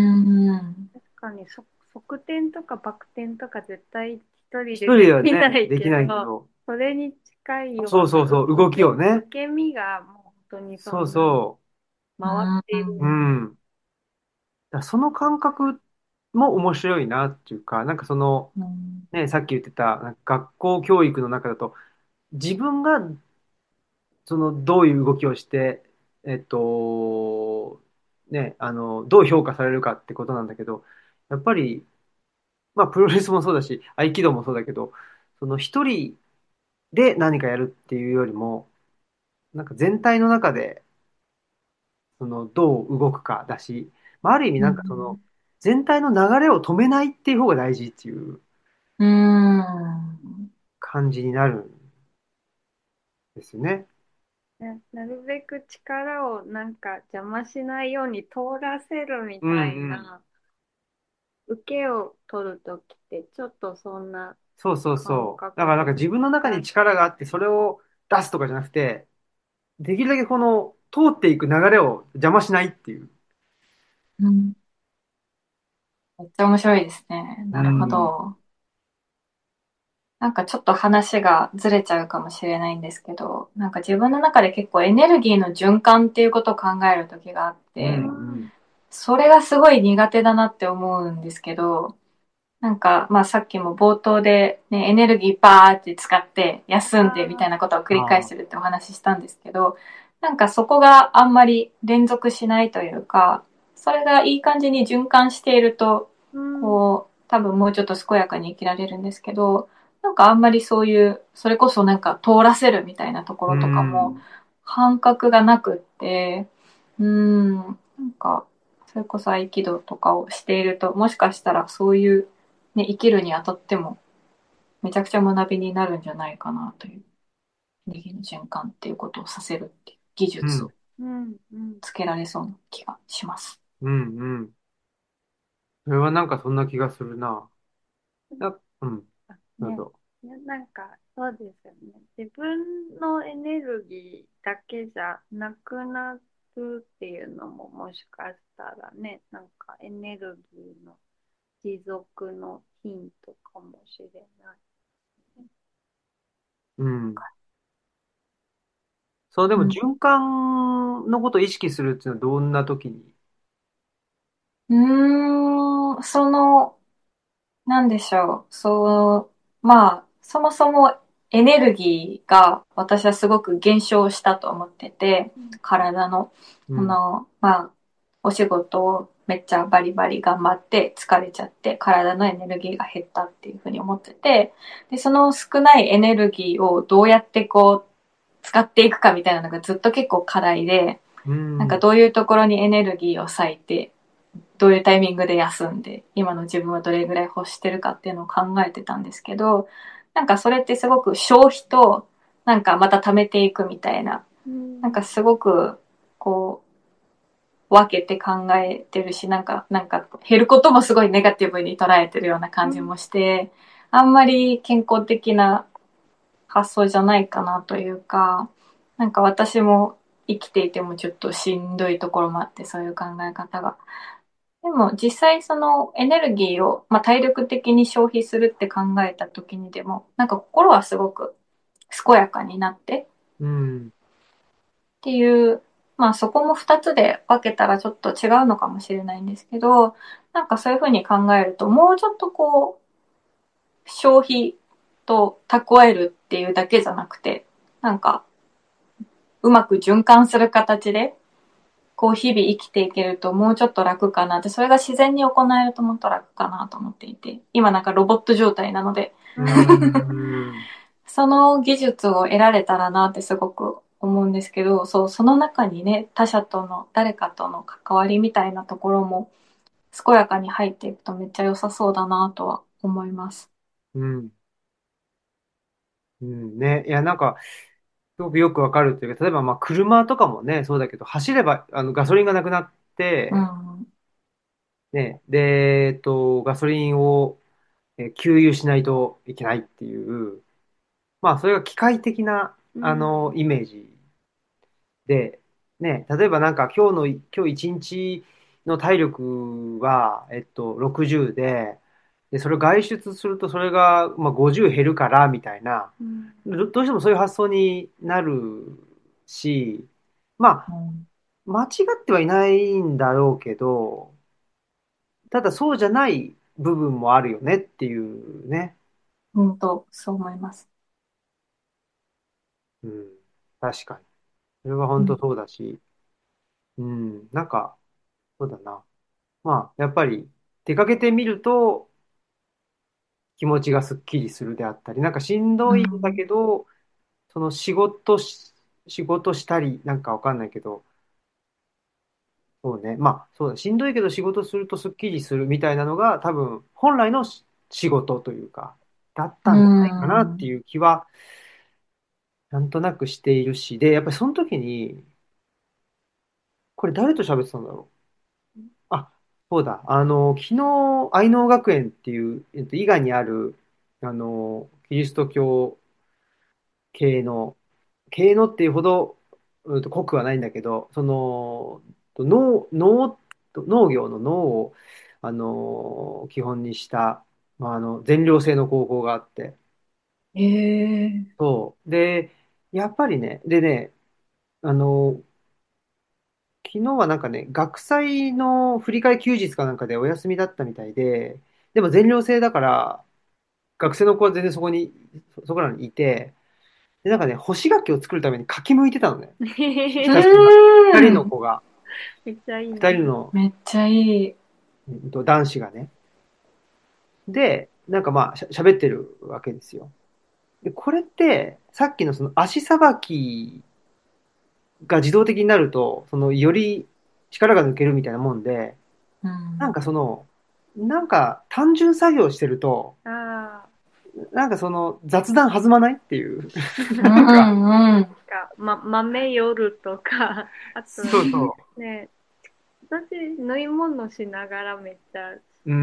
確かに側転とかバク転とか絶対一人一でで人はね、 きないできけど、 ないけど、 それに近いようなそうそうそう、動きをね。 受け身がもう本当にそうにそ回っていう。うる。 ん。その感覚も面白いなっていうか、なんかうん。 ね、さっき言ってた、なんか学校教育の中だと、自分がどういう動きをして、えっと、ね、どう評価されるかってことなんだけど、やっぱり、まあ、プロレスもそうだし、合気道もそうだけど、一人で何かやるっていうよりも、なんか全体の中で、どう動くかだし、まあ、ある意味うなんかん。 全体の流れを止めないっていう方が大事っていううん。 感じになるんですよね。 ね、なるべく力をなんか邪魔しないように通らせるみうんたいうん。 な、受けを取るときってちょっとそんなそうそう感そう。だからなんか覚で自分の中にだ力があって、それを出すとかじゃなくて、できるだけ通っていく流れを邪魔しないっていう。 うん。めっちゃ面白いですね。 うなるほん。 ど。なんかちょっと話がずれちゃうかもしれないんですけど、なんか自分の中で結構エネルギーの循環っていうことを考える時があっうんうて、 ん。 それがすごい苦手だなって思うんですけど、なんか、まあさっきも冒頭でね、エネルギーバーって使って休んでみたいなことを繰り返してああ。 るってお話ししたんですけど、なんかそこがあんまり連続しないというか、それがいい感じに循環していると、 うん。 こう、多分もうちょっと健やかに生きられるんですけど、なんかあんまりそういう、それこそなんか通らせるみたいなとこうろとかもん。 感覚がなくって、なんか、それこそ合気道とかをしていると、もしかしたらそういうね、生きるにあたっても、めちゃくちゃ学びになるんじゃないかなという、エネルギーの循環っていうことをさせるっていう技うん。 術をうん。うん。 つけられそうな気がします。 うん。うん。それはなんかそんな気がするな。うん。 あね、 どうぞ。 なんかそうですよね。自分のエネルギーだけじゃなくなるっていうのももしかしたらね、なんかエネルギーの持続のヒントかもしれない。 うん。そう、でうん。 も循環のことを意識するっていうのはどんな時に？ なんでしょう。まあ、そもそもエネルギーが私はすごく減少したと思ってて、 うん。 体の、 うん。 まあ、お仕事をめっちゃバリバリ頑張って疲れちゃって体のエネルギーが減ったっていうふうに思ってて、で、その少ないエネルギーをどうやってこう使っていくかみたいなのがずっと結構課題で、 うん。 なんかどういうところにエネルギーを割いて、どういうタイミングで休んで、今の自分はどれぐらい欲してるかっていうのを考えてたんですけど、なんかそれってすごく消費と、なんかまた貯めていくみたいな、 うん。 なんかすごく、こう、分けて考えてるし、なんか減ることもすごいネガティブに捉えてるような感じもして、あんまり健康的な発想じゃないかなというか、なんか私も生きていてもちょっとしんどいところもあって、そういう考え方が。でも実際そのエネルギーを、まあ、体力的に消費するって考えた時にでも、なんか心はすごく健やかになってうん。 っていう、まあそこも二つで分けたらちょっと違うのかもしれないんですけど、なんかそういうふうに考えると、もうちょっとこう、消費と蓄えるっていうだけじゃなくて、なんかうまく循環する形で、こう日々生きていけるともうちょっと楽かなって、それが自然に行えるともっと楽かなと思っていて、今なんかロボット状態なので、 うん。 その技術を得られたらなってすごく思うんですけど、そう、その中にね、他者との、誰かとの関わりみたいなところも、健やかに入っていくとめっちゃ良さそうだなとは思います。 うん。うんね。いや、なんか、すごくよくわかるというか、例えば、まあ、車とかもね、そうだけど、走れば、ガソリンがなくなっうて、 ん。 ね、で、ガソリンを給油しないといけないっていう、まあ、それが機械的な、 うん。 イメージで、ね、例えばなんか今日一日の体力は、60で、それを外出するとそれが、まあ、50減るから、みたいな、 うん。 どうしてもそういう発想になるし、まあ、 うん。 間違ってはいないんだろうけど、ただそうじゃない部分もあるよねっていうね。 本当、そう思います。 うん。確かに。それはうん。 本当そうだし、うん。なんか、そうだな。まあ、やっぱり出かけてみると気持ちがすっきりするであったり、なんかしんうどいんだん。 けど、その仕事したり、なんかわかんないけど、そうね。まあ、そうだ。しんどいけど仕事するとすっきりするみたいなのが多分本来の仕事というか、だっうたんじゃないかなってん。 いう気はなんとなくしているし、で、やっぱりその時に、これ誰と喋ってたんだろう。あ、そうだ。昨日、愛能学園っていう、伊賀にある、キリスト教系の、系のっていうほど、濃くはないんだけど、その、農業の農を、基本にした、まあ、全寮制の高校があって、 へえ。 そう。で、やっぱりね、でね、あの、昨日はなんかね、学祭の振り替え休日かなんかでお休みだったみたいで、でも全寮制だから、学生の子は全然そこらにいて、で、なんかね、干し柿を作るために柿剥いてたのね。 うひたすら。二人ーん。 の子が、 めっちゃいいな。 二人の、 めっちゃいい。 男子がね。で、なんかまあ、喋ってるわけですよ。で、これって、さっきのその足さばきが自動的になると、より力が抜けるみたいなもんで、 うん。 なんかなんか単純作業してると、 ああ。 なんか雑談弾まないっていう。 うなんか、 ん。うん。 豆夜とか、あと、 そうそね、私、縫い物しながらめっちゃう。うん。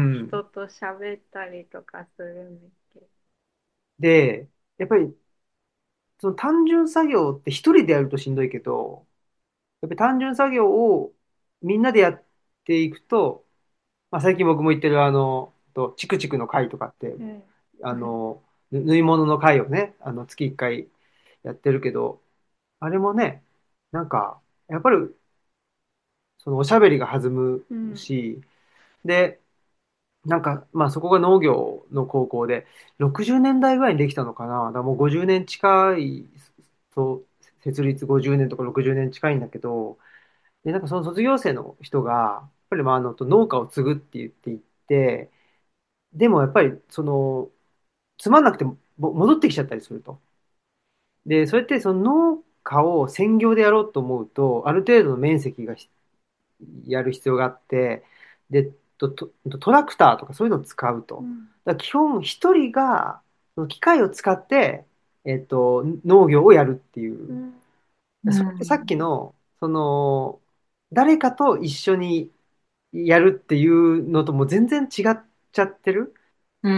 人と喋ったりとかするんですけど。 で、やっぱり、その単純作業って一人でやるとしんどいけど、やっぱり単純作業をみんなでやっていくと、まあ、最近僕も言ってるチクチクの会とかって、 うん。 縫い物の会をね、月1回やってるけど、あれもね、なんか、やっぱり、そのおしゃべりが弾むうん。 し、で、なんか、まあそこが農業の高校で、60年代ぐらいにできたのかな。だからもう50年近い、そう、設立50年とか60年近いんだけど、で、なんかその卒業生の人が、やっぱりまあ農家を継ぐって言っていって、でもやっぱりつまんなくても戻ってきちゃったりすると。で、それってその農家を専業でやろうと思うと、ある程度の面積がやる必要があって、で、トラクターとかそういうのを使うと。 うん。 だから基本一人がその機械を使って、農業をやるっていう。 うん。 うそれってさっきん。 の、誰かと一緒にやるっていうのとも全然違っちゃってる。 うん。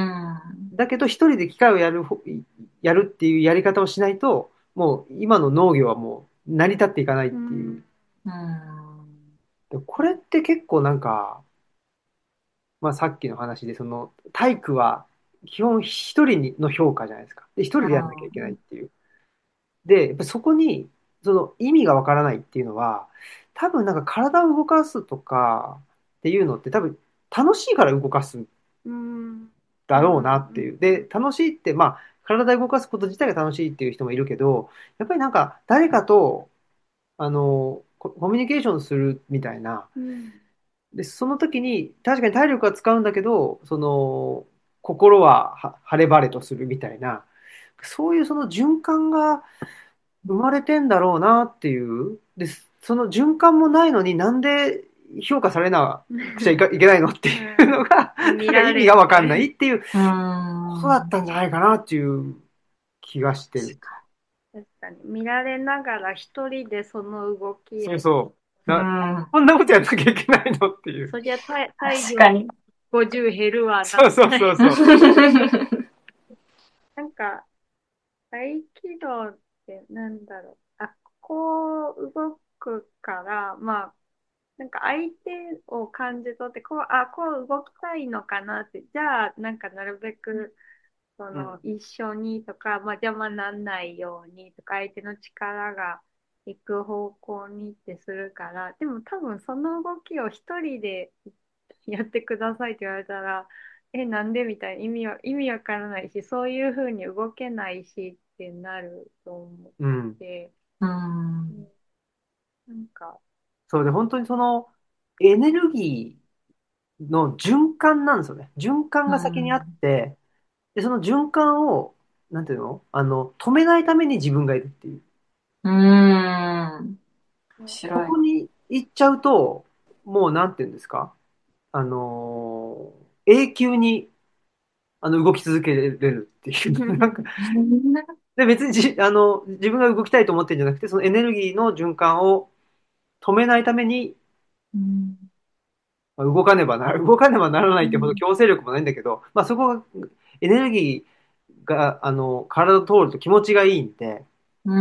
だけど一人で機械をやるっていうやり方をしないと、もう今の農業はもう成り立っていかないっうていう。 ん。 うん。 でこれって結構なんか、まあさっきの話で、その体育は基本一人の評価じゃないですか。で、一人でやんなきゃいけないっていう。で、やっぱそこに、その意味がわからないっていうのは、多分なんか体を動かすとかっていうのって多分楽しいから動かすんうん。 だろううん。 なっていう。で、楽しいって、まあ、体を動かすこと自体が楽しいっていう人もいるけど、やっぱりなんか誰かと、コミュニケーションするみたいな。 うん。 で、その時に確かに体力は使うんだけど、心は晴れ晴れとするみたいな、そういうその循環が生まれてんだろうなっていう。で、その循環もないのになんで評価されなくちゃいけないのっていうのが、なんか意味見られがわかんないっていううことだっん。 たんじゃないかなっていう気がしてる。 確かに。見られながら一人でその動きを。 そうそう。 うん。 こんなことやんなきゃいけないのっていう。 そりゃ体力確かに。 50減るわな。 そうそうそうそう。 なんか、合気道ってなんだろう。あ、こう動くから、まあ、なんか相手を感じ取って、こう動きたいのかなって、じゃあ、なんかなるべく、 うん。 一緒にとか、まあ、邪魔なんないようにとか、相手の力が行く方向にってするから、でも多分その動きを一人でやってくださいって言われたら、なんでみたいな意味わからないし、そういうふうに動けないしってなると思っうん。 て、 ううん、 ん。 なんか、 そうで、本当にそのエネルギーの循環なんですよね。循環うが先にあっん。 て、で、その循環を、なんていうの止めないために自分がいるっていう。 うん。 こ白い。 こに行っちゃうと、もうなんていうんですか永久に、動き続けれるっていう。なんか、で、別に自分が動きたいと思ってるんじゃなくて、そのエネルギーの循環を止めないために、 うん。 まあ動かねばならないってほどうん。 強制力もないんだけど、まあそこが、エネルギーが、体を通ると気持ちがいいんで、 うん。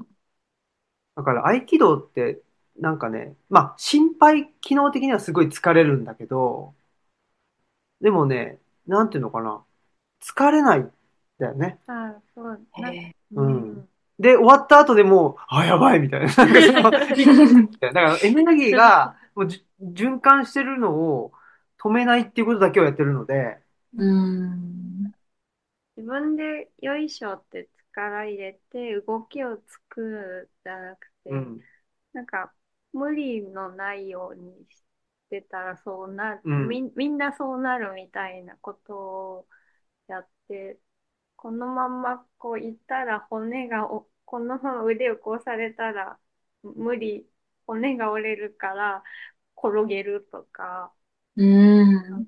だから合気道って、なんかね、まあ心肺機能的にはすごい疲れるんだけど、でもね、なんていうのかな、疲れないんだよね。 あ、そう、 へえ。 うん。 うん。 で、終わった後でもう、あ、やばいみたいな。なんかその、だからエネルギーがもう循環してるのを止めないっていうことだけをやってるので、 うん。 自分でよいしょって力入れて動きを作るじゃなくて、 うん、 なんか無理のないようにしてたらそうなる、 うん、 みんなそうなるみたいなことをやって、このまんまこういったらこのまま腕をこうされたら無理、骨が折れるから転げるとか、 うん。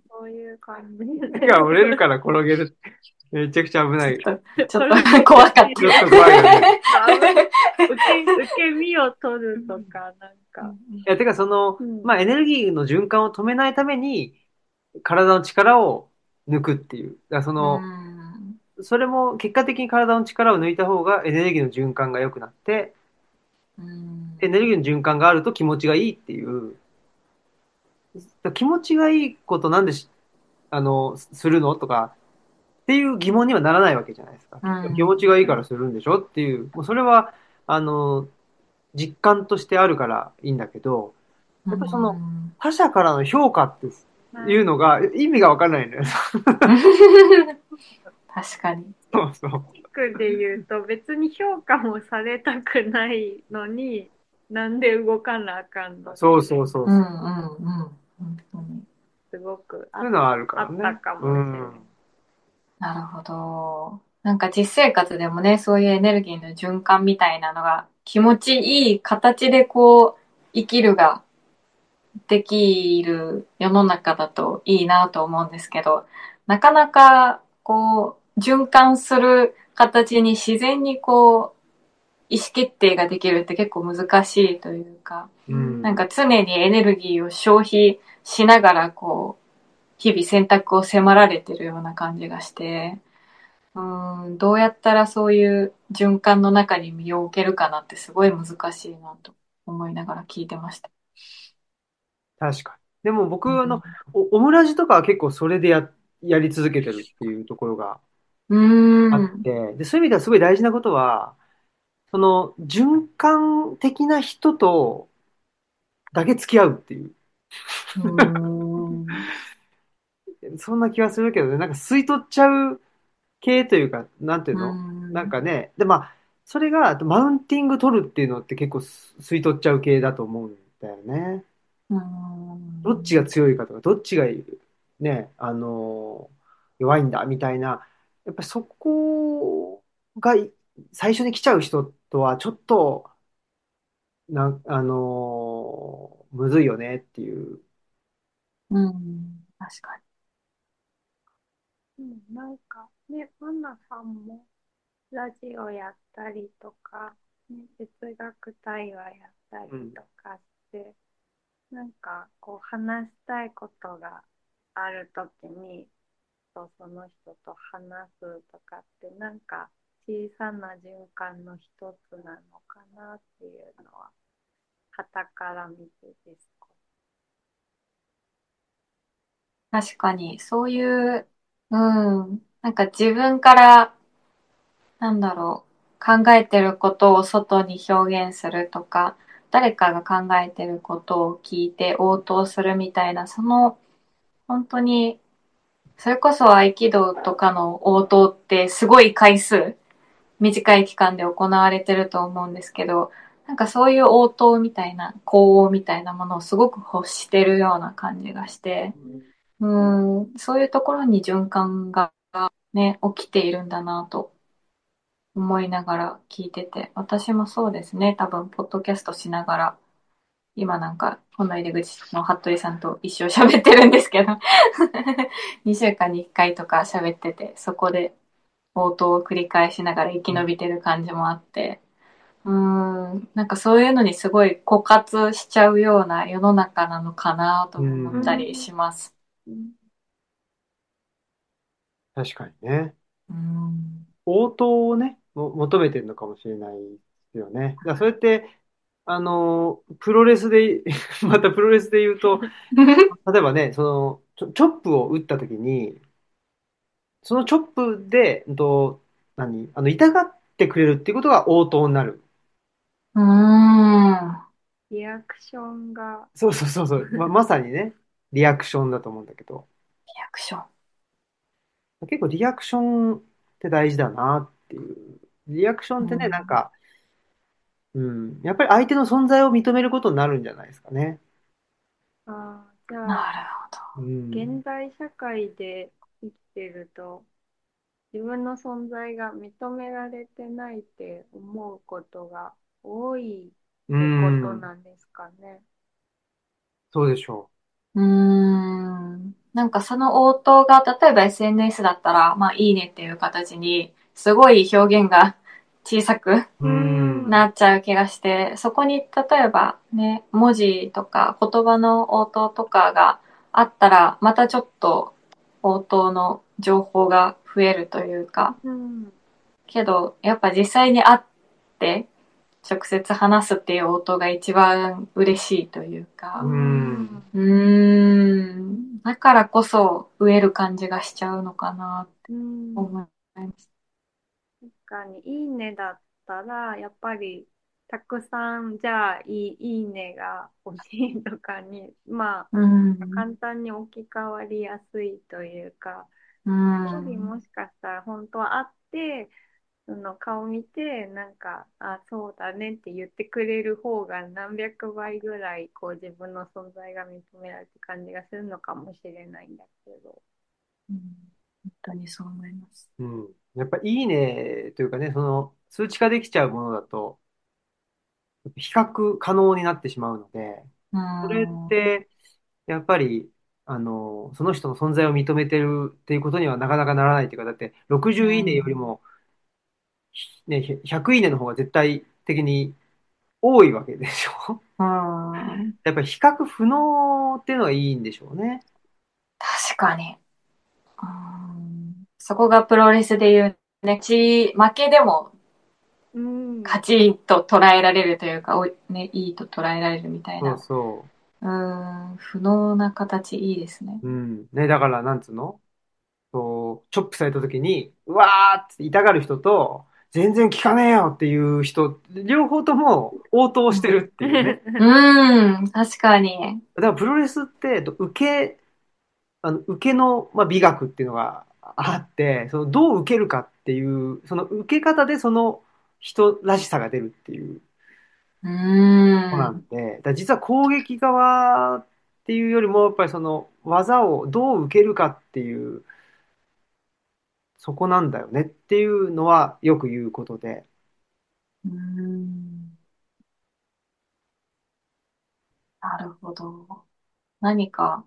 そういう感じ手が折れるで。 から転げる。めちゃくちゃ危ない。 ちょっと、ちょっとそれ怖かった。 ちょっと怖いよね。 受け身を取るとか、なんか、 いや、てかうん。 まあエネルギーの循環を止めないために、体の力を抜くっていう。だからうん。 それも結果的に体の力を抜いた方がエネルギーの循環が良くなって、 うん。 エネルギーの循環があると気持ちがいいっていう。気持ちがいいことなんでするのとかっていう疑問にはならないわけじゃないですか。 うん。 気持ちがいいからするんでしょっていう。もうそれは、あの、実感としてあるからいいんだけど、 うやっぱりそのん。 他者からの評価っていうのが意味がわからないんだよ。 確かに。 そうそう。 クで言うと別に評価もされたくないのに、なんで動かなあかんのっそうて、 そうそうそう。 うんうんうん。本当に。 すごくそういうのはあるかあったらね。うかもしれない。 ん。 なるほど。なんか実生活でもね、そういうエネルギーの循環みたいなのが気持ちいい形でこう生きるができる世の中だといいなと思うんですけど、なかなかこう循環する形に自然にこう意思決定ができるって結構難しいというか、 ううん。 なんん。 か常にエネルギーを消費しながらこう日々選択を迫られてるような感じがして、どうやったらそういう循環の中に身を置けるかなってすごい難しいなと思いながら聞いてました。 確かに。でも僕、 うん。 オムラジとかは結構それでやり続けてるっていうところがうーあっん。 て、で、そういう意味ではすごい大事なことは、その循環的な人とだけ付き合うっていう、 うーん。 そんな気はするけどね、なんか吸い取っちゃう系というか、なんていううーのなんん。 かね、で、まあ、それがマウンティング取るっていうのって結構吸い取っちゃう系だと思うんだよね。 うーどっちがん。 強いかとか、どっちがね、弱いんだみたいな、やっぱそこが最初に来ちゃう人とはちょっと、むずいよねっていう。 うん。確かうん、なんかね、マナさんもラジオやったりとか、ね、哲学対話やったりうん。 とかして、なんかこう話したいことがあるときに、その人と話すとかってなんか小さな循環の一つなのかなっていうのは、傍から見てですか？ 確かに、そういう、なんか自分から、なんだろう、考えてることを外に表現するとか、誰かが考えてることを聞いて応答するみたいな、本当に、それこそ合気道とかの応答ってすごい回数、短い期間で行われてると思うんですけど、なんかそういう応答みたいな、呼応みたいなものをすごく欲してるような感じがして、そういうところに循環がね、起きているんだなと思いながら聞いてて、私もそうですね、多分、ポッドキャストしながら、今なんか、この入り口の服部さんと一生喋ってるんですけど、2週間に1回とか喋ってて、そこで応答を繰り返しながら生き延びてる感じもあって、なんかそういうのにすごい枯渇しちゃうような世の中なのかなとうも思ったん。 りします。 うん。 確かにね。 うん。 応答をね、求めてるのかもしれないですよね。だからそれって、プロレスで、またプロレスで言うと、例えばね、チョップを打った時に、そのチョップで、痛がってくれるっていうことが応答になる。 うーん。 リアクションが、 そうそうそうそう。まさにね、リアクションだと思うんだけど、 リアクション。 結構リアクションって大事だなっていう。リアクションってね、なんうん。 か、うん、やっぱり相手の存在を認めることになるんじゃないですかね。 じゃあ、 なるうん。 現代社会で生きてると、自分の存在が認められてないって思うことが多いっうてことん。 なんですかね。 そうでしょなんかその応答が、例えば SNS だったら、まあいいねっていう形に、すごい表現が小さくう。ううーん。 ん。 なっちゃう気がして、そこに例えばね、文字とか言葉の応答とかがあったら、またちょっと応答の情報が増えるというか、 うん。 けど、やっぱ実際に会って直接話すっていう応答が一番嬉しいといううか、 ん。 ん。 だからこそ増える感じがしちゃうのかなってうん。 思います。 確かに、いいねだったら、やっぱり、たくさん、じゃあ、いいねが欲しいとかに、まうあ、 ん。 簡単に置き換わりやすいというか、 うよりもん。 しかしたら本当は会って、その顔見て、なんか、あ、そうだねって言ってくれる方が何百倍ぐらい、こう自分の存在が認められて感じがするのかもしれないんだけど。 うん、本当にそう思います。 うん。やっぱいいねというかね、数値化できちゃうものだと、比較可能になってしまうので、 うそれっん。 て、やっぱり、その人の存在を認めてるっていうことにはなかなかならないというか、だってう 60いいねよりん。 も、ね、100いいねの方が絶対的に多いわけでしょ。 うん。 やっぱり比較不能っていうのがいいんでしょうね。 かに。そこがプロレスで言うね、負けでもうん。 勝ちと捉えられるというか、ね、いいと捉えられるみたいそうな。 そ不能な形いいですね。 う。うん。ね、だからなんつうのそう、チョップされた時に、うわーって痛がる人と、全然効かねえよっていう人、両方とも応答してるっていうね。 確かに。 だからプロレスって、受けの、まあ、美学っていうのがあって、そのどう受けるかっていう、その受け方でその人らしさが出るっていううーことなんん。 で、だから実は攻撃側っていうよりも、やっぱりその技をどう受けるかっていう、そこなんだよねっていうのはよく言うことで。 うーん。なるほど。何か、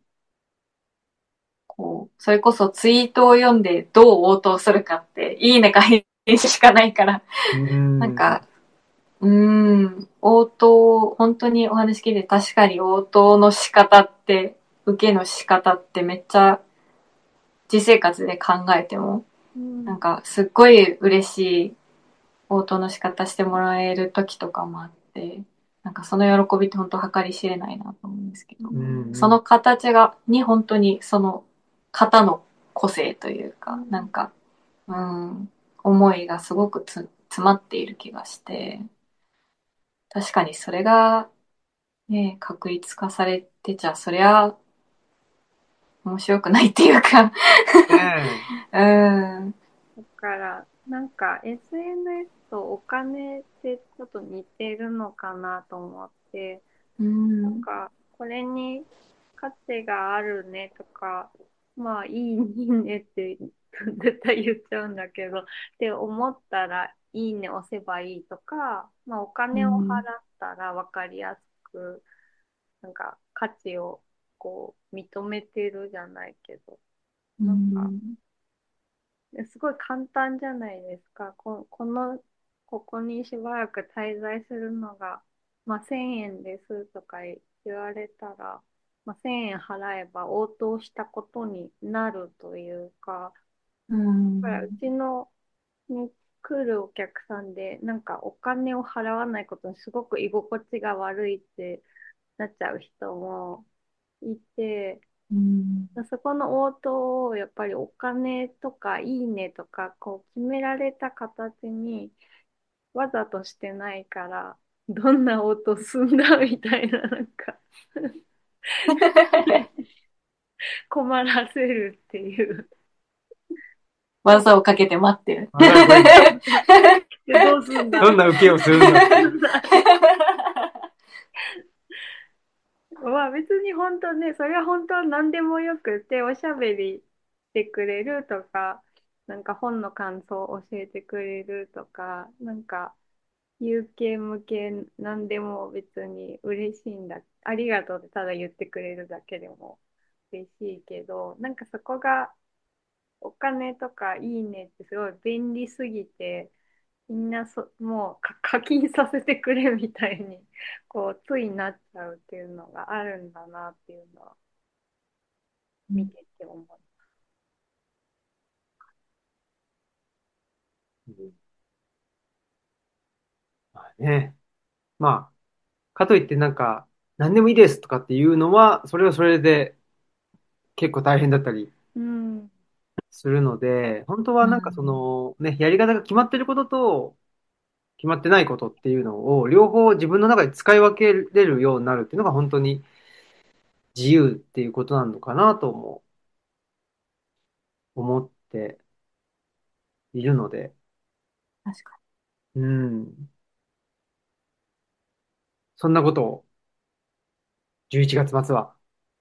それこそツイートを読んでどう応答するかって、いいねか返信しかないから、 うーん。 なんか、応答、本当にお話聞いて確かに応答の仕方って、受けの仕方ってめっちゃ実生活で考えても、 うん。 なんかすっごい嬉しい応答の仕方してもらえる時とかもあって、なんかその喜びって本当計り知れないなと思うんですけど、 うんそのうん。 形に本当にその方の個性というか、なんか、うん、思いがすごく詰まっている気がして、確かにそれがね、確立化されてちゃ、そりゃ面白くないっていうかねうん、 だから、なんか SNS とお金ってちょっと似てるのかなと思って、 うん、 なんか、これに価値があるねとか、まあ、いいねって絶対言っちゃうんだけど、って思ったら、いいね押せばいいとか、まあ、お金を払うん、 ったら分かりやすく、なんか、価値をこう、認めてるじゃないけど、 うなんか、 ん、 すごい簡単じゃないですか。ここにしばらく滞在するのが、まあ、1000円ですとか言われたら、まあ、1000円払えば応答したことになるというか、 うだからうん、 ちのに来るお客さんで、なんかお金を払わないことにすごく居心地が悪いってなっちゃう人もいて、 うん、 そこの応答をやっぱりお金とかいいねとかこう決められた形にわざとしてないからどんな応答すんだみたいななんか困らせるっていう。 技をかけて待ってる。 まさにこれ、 でどうすんだどんな受けをするんだっていう。 まあ別に本当ね、それは本当は何でもよくて、おしゃべりしてくれるとか、なんか本の感想を教えてくれるとか、なんか有形無形何でも別に嬉しいんだ。ありがとうってただ言ってくれるだけでも嬉しいけど、なんかそこがお金とかいいねってすごい便利すぎて、みんなもう課金させてくれみたいに、こう、ついなっちゃうっていうのがあるんだなっていうのは見てて思う。 うんまあね。まあ、かといってなんか、何でもいいですとかっていうのは、それはそれで結構大変だったりうん。 するので、本当はうなんかそん、 の、ね、やり方が決まってることと、決まってないことっていうのを、両方自分の中で使い分けれるようになるっていうのが本当に自由っていうことなのかなとも思っているので、 確かうん。そんなことを11月末は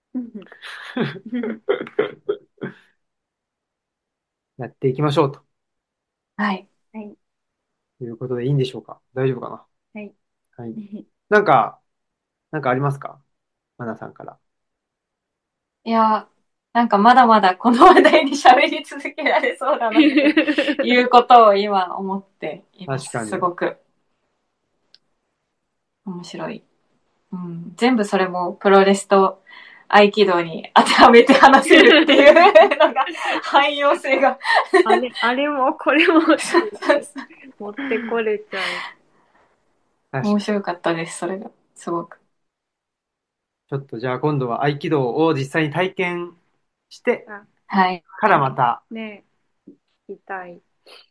やっていきましょうとに。はい。 はい。 いうことでいいんでしょうか？大丈夫かはい。 な？はい。なんか、なんかありますか？マナさんから。 いや、なんかまだまだこの話題に喋り続けられそうだなっていうことを今思っています。 確かに。 すごく面白い。うん、全部それもプロレスと合気道に当てはめて話せるっていうのが、汎用性が。 あれもこれも持ってこれちゃ面白かったです、それが。すごく。 ちょっとじゃあ今度は合気道を実際に体験してう。 はい。 からまたねえ、聞きたい。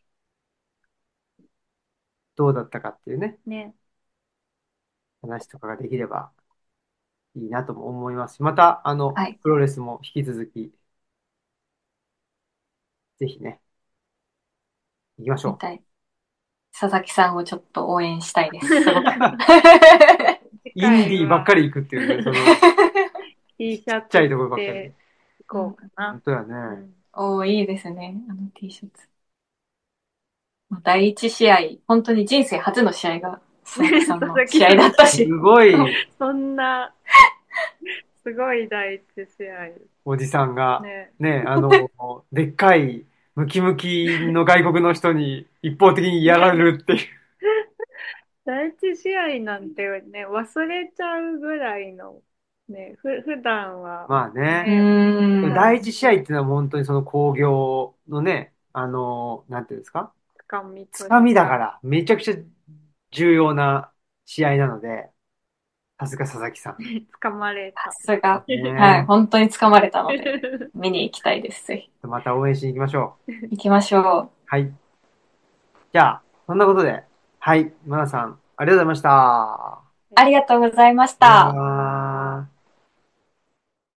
どうだったかっていうね、 ね。 話とかができればいいなとも思いますし。また、 はい。 プロレスも引き続き、ぜひね、行きましょみたい。佐々木さんをちょっと応援したいです。すごく。 う。インディーばっかり行くっていうね、その、 T シャツちっちゃいところばっかり。 で行こうかな。 本当やうね。 ん。 おー、いいですね。T シャツ。第一試合、本当に人生初の試合が佐々木さんの試合だったすし。 ごいそんな、すごい第一試合。 おじさんが、 ね。 ね、でっかいムキムキの外国の人に一方的にやられるっていう。 第一試合なんてね、忘れちゃうぐらいの、ね、普段は、 まあね。第一試合っていうのは本当にその興行のね、なんていうんですかつかみだから、めちゃくちゃ重要な試合なので、さすが佐々木さん。 掴まれた。 さすが。 ねはい、本当に掴まれたので、見に行きたいです、ぜひ。 また応援しに行きましょう。 行きましょう。 はい。じゃあ、そんなことで、はい、マナさん、ありがとうございました。 ありがとうございましいやた。 ー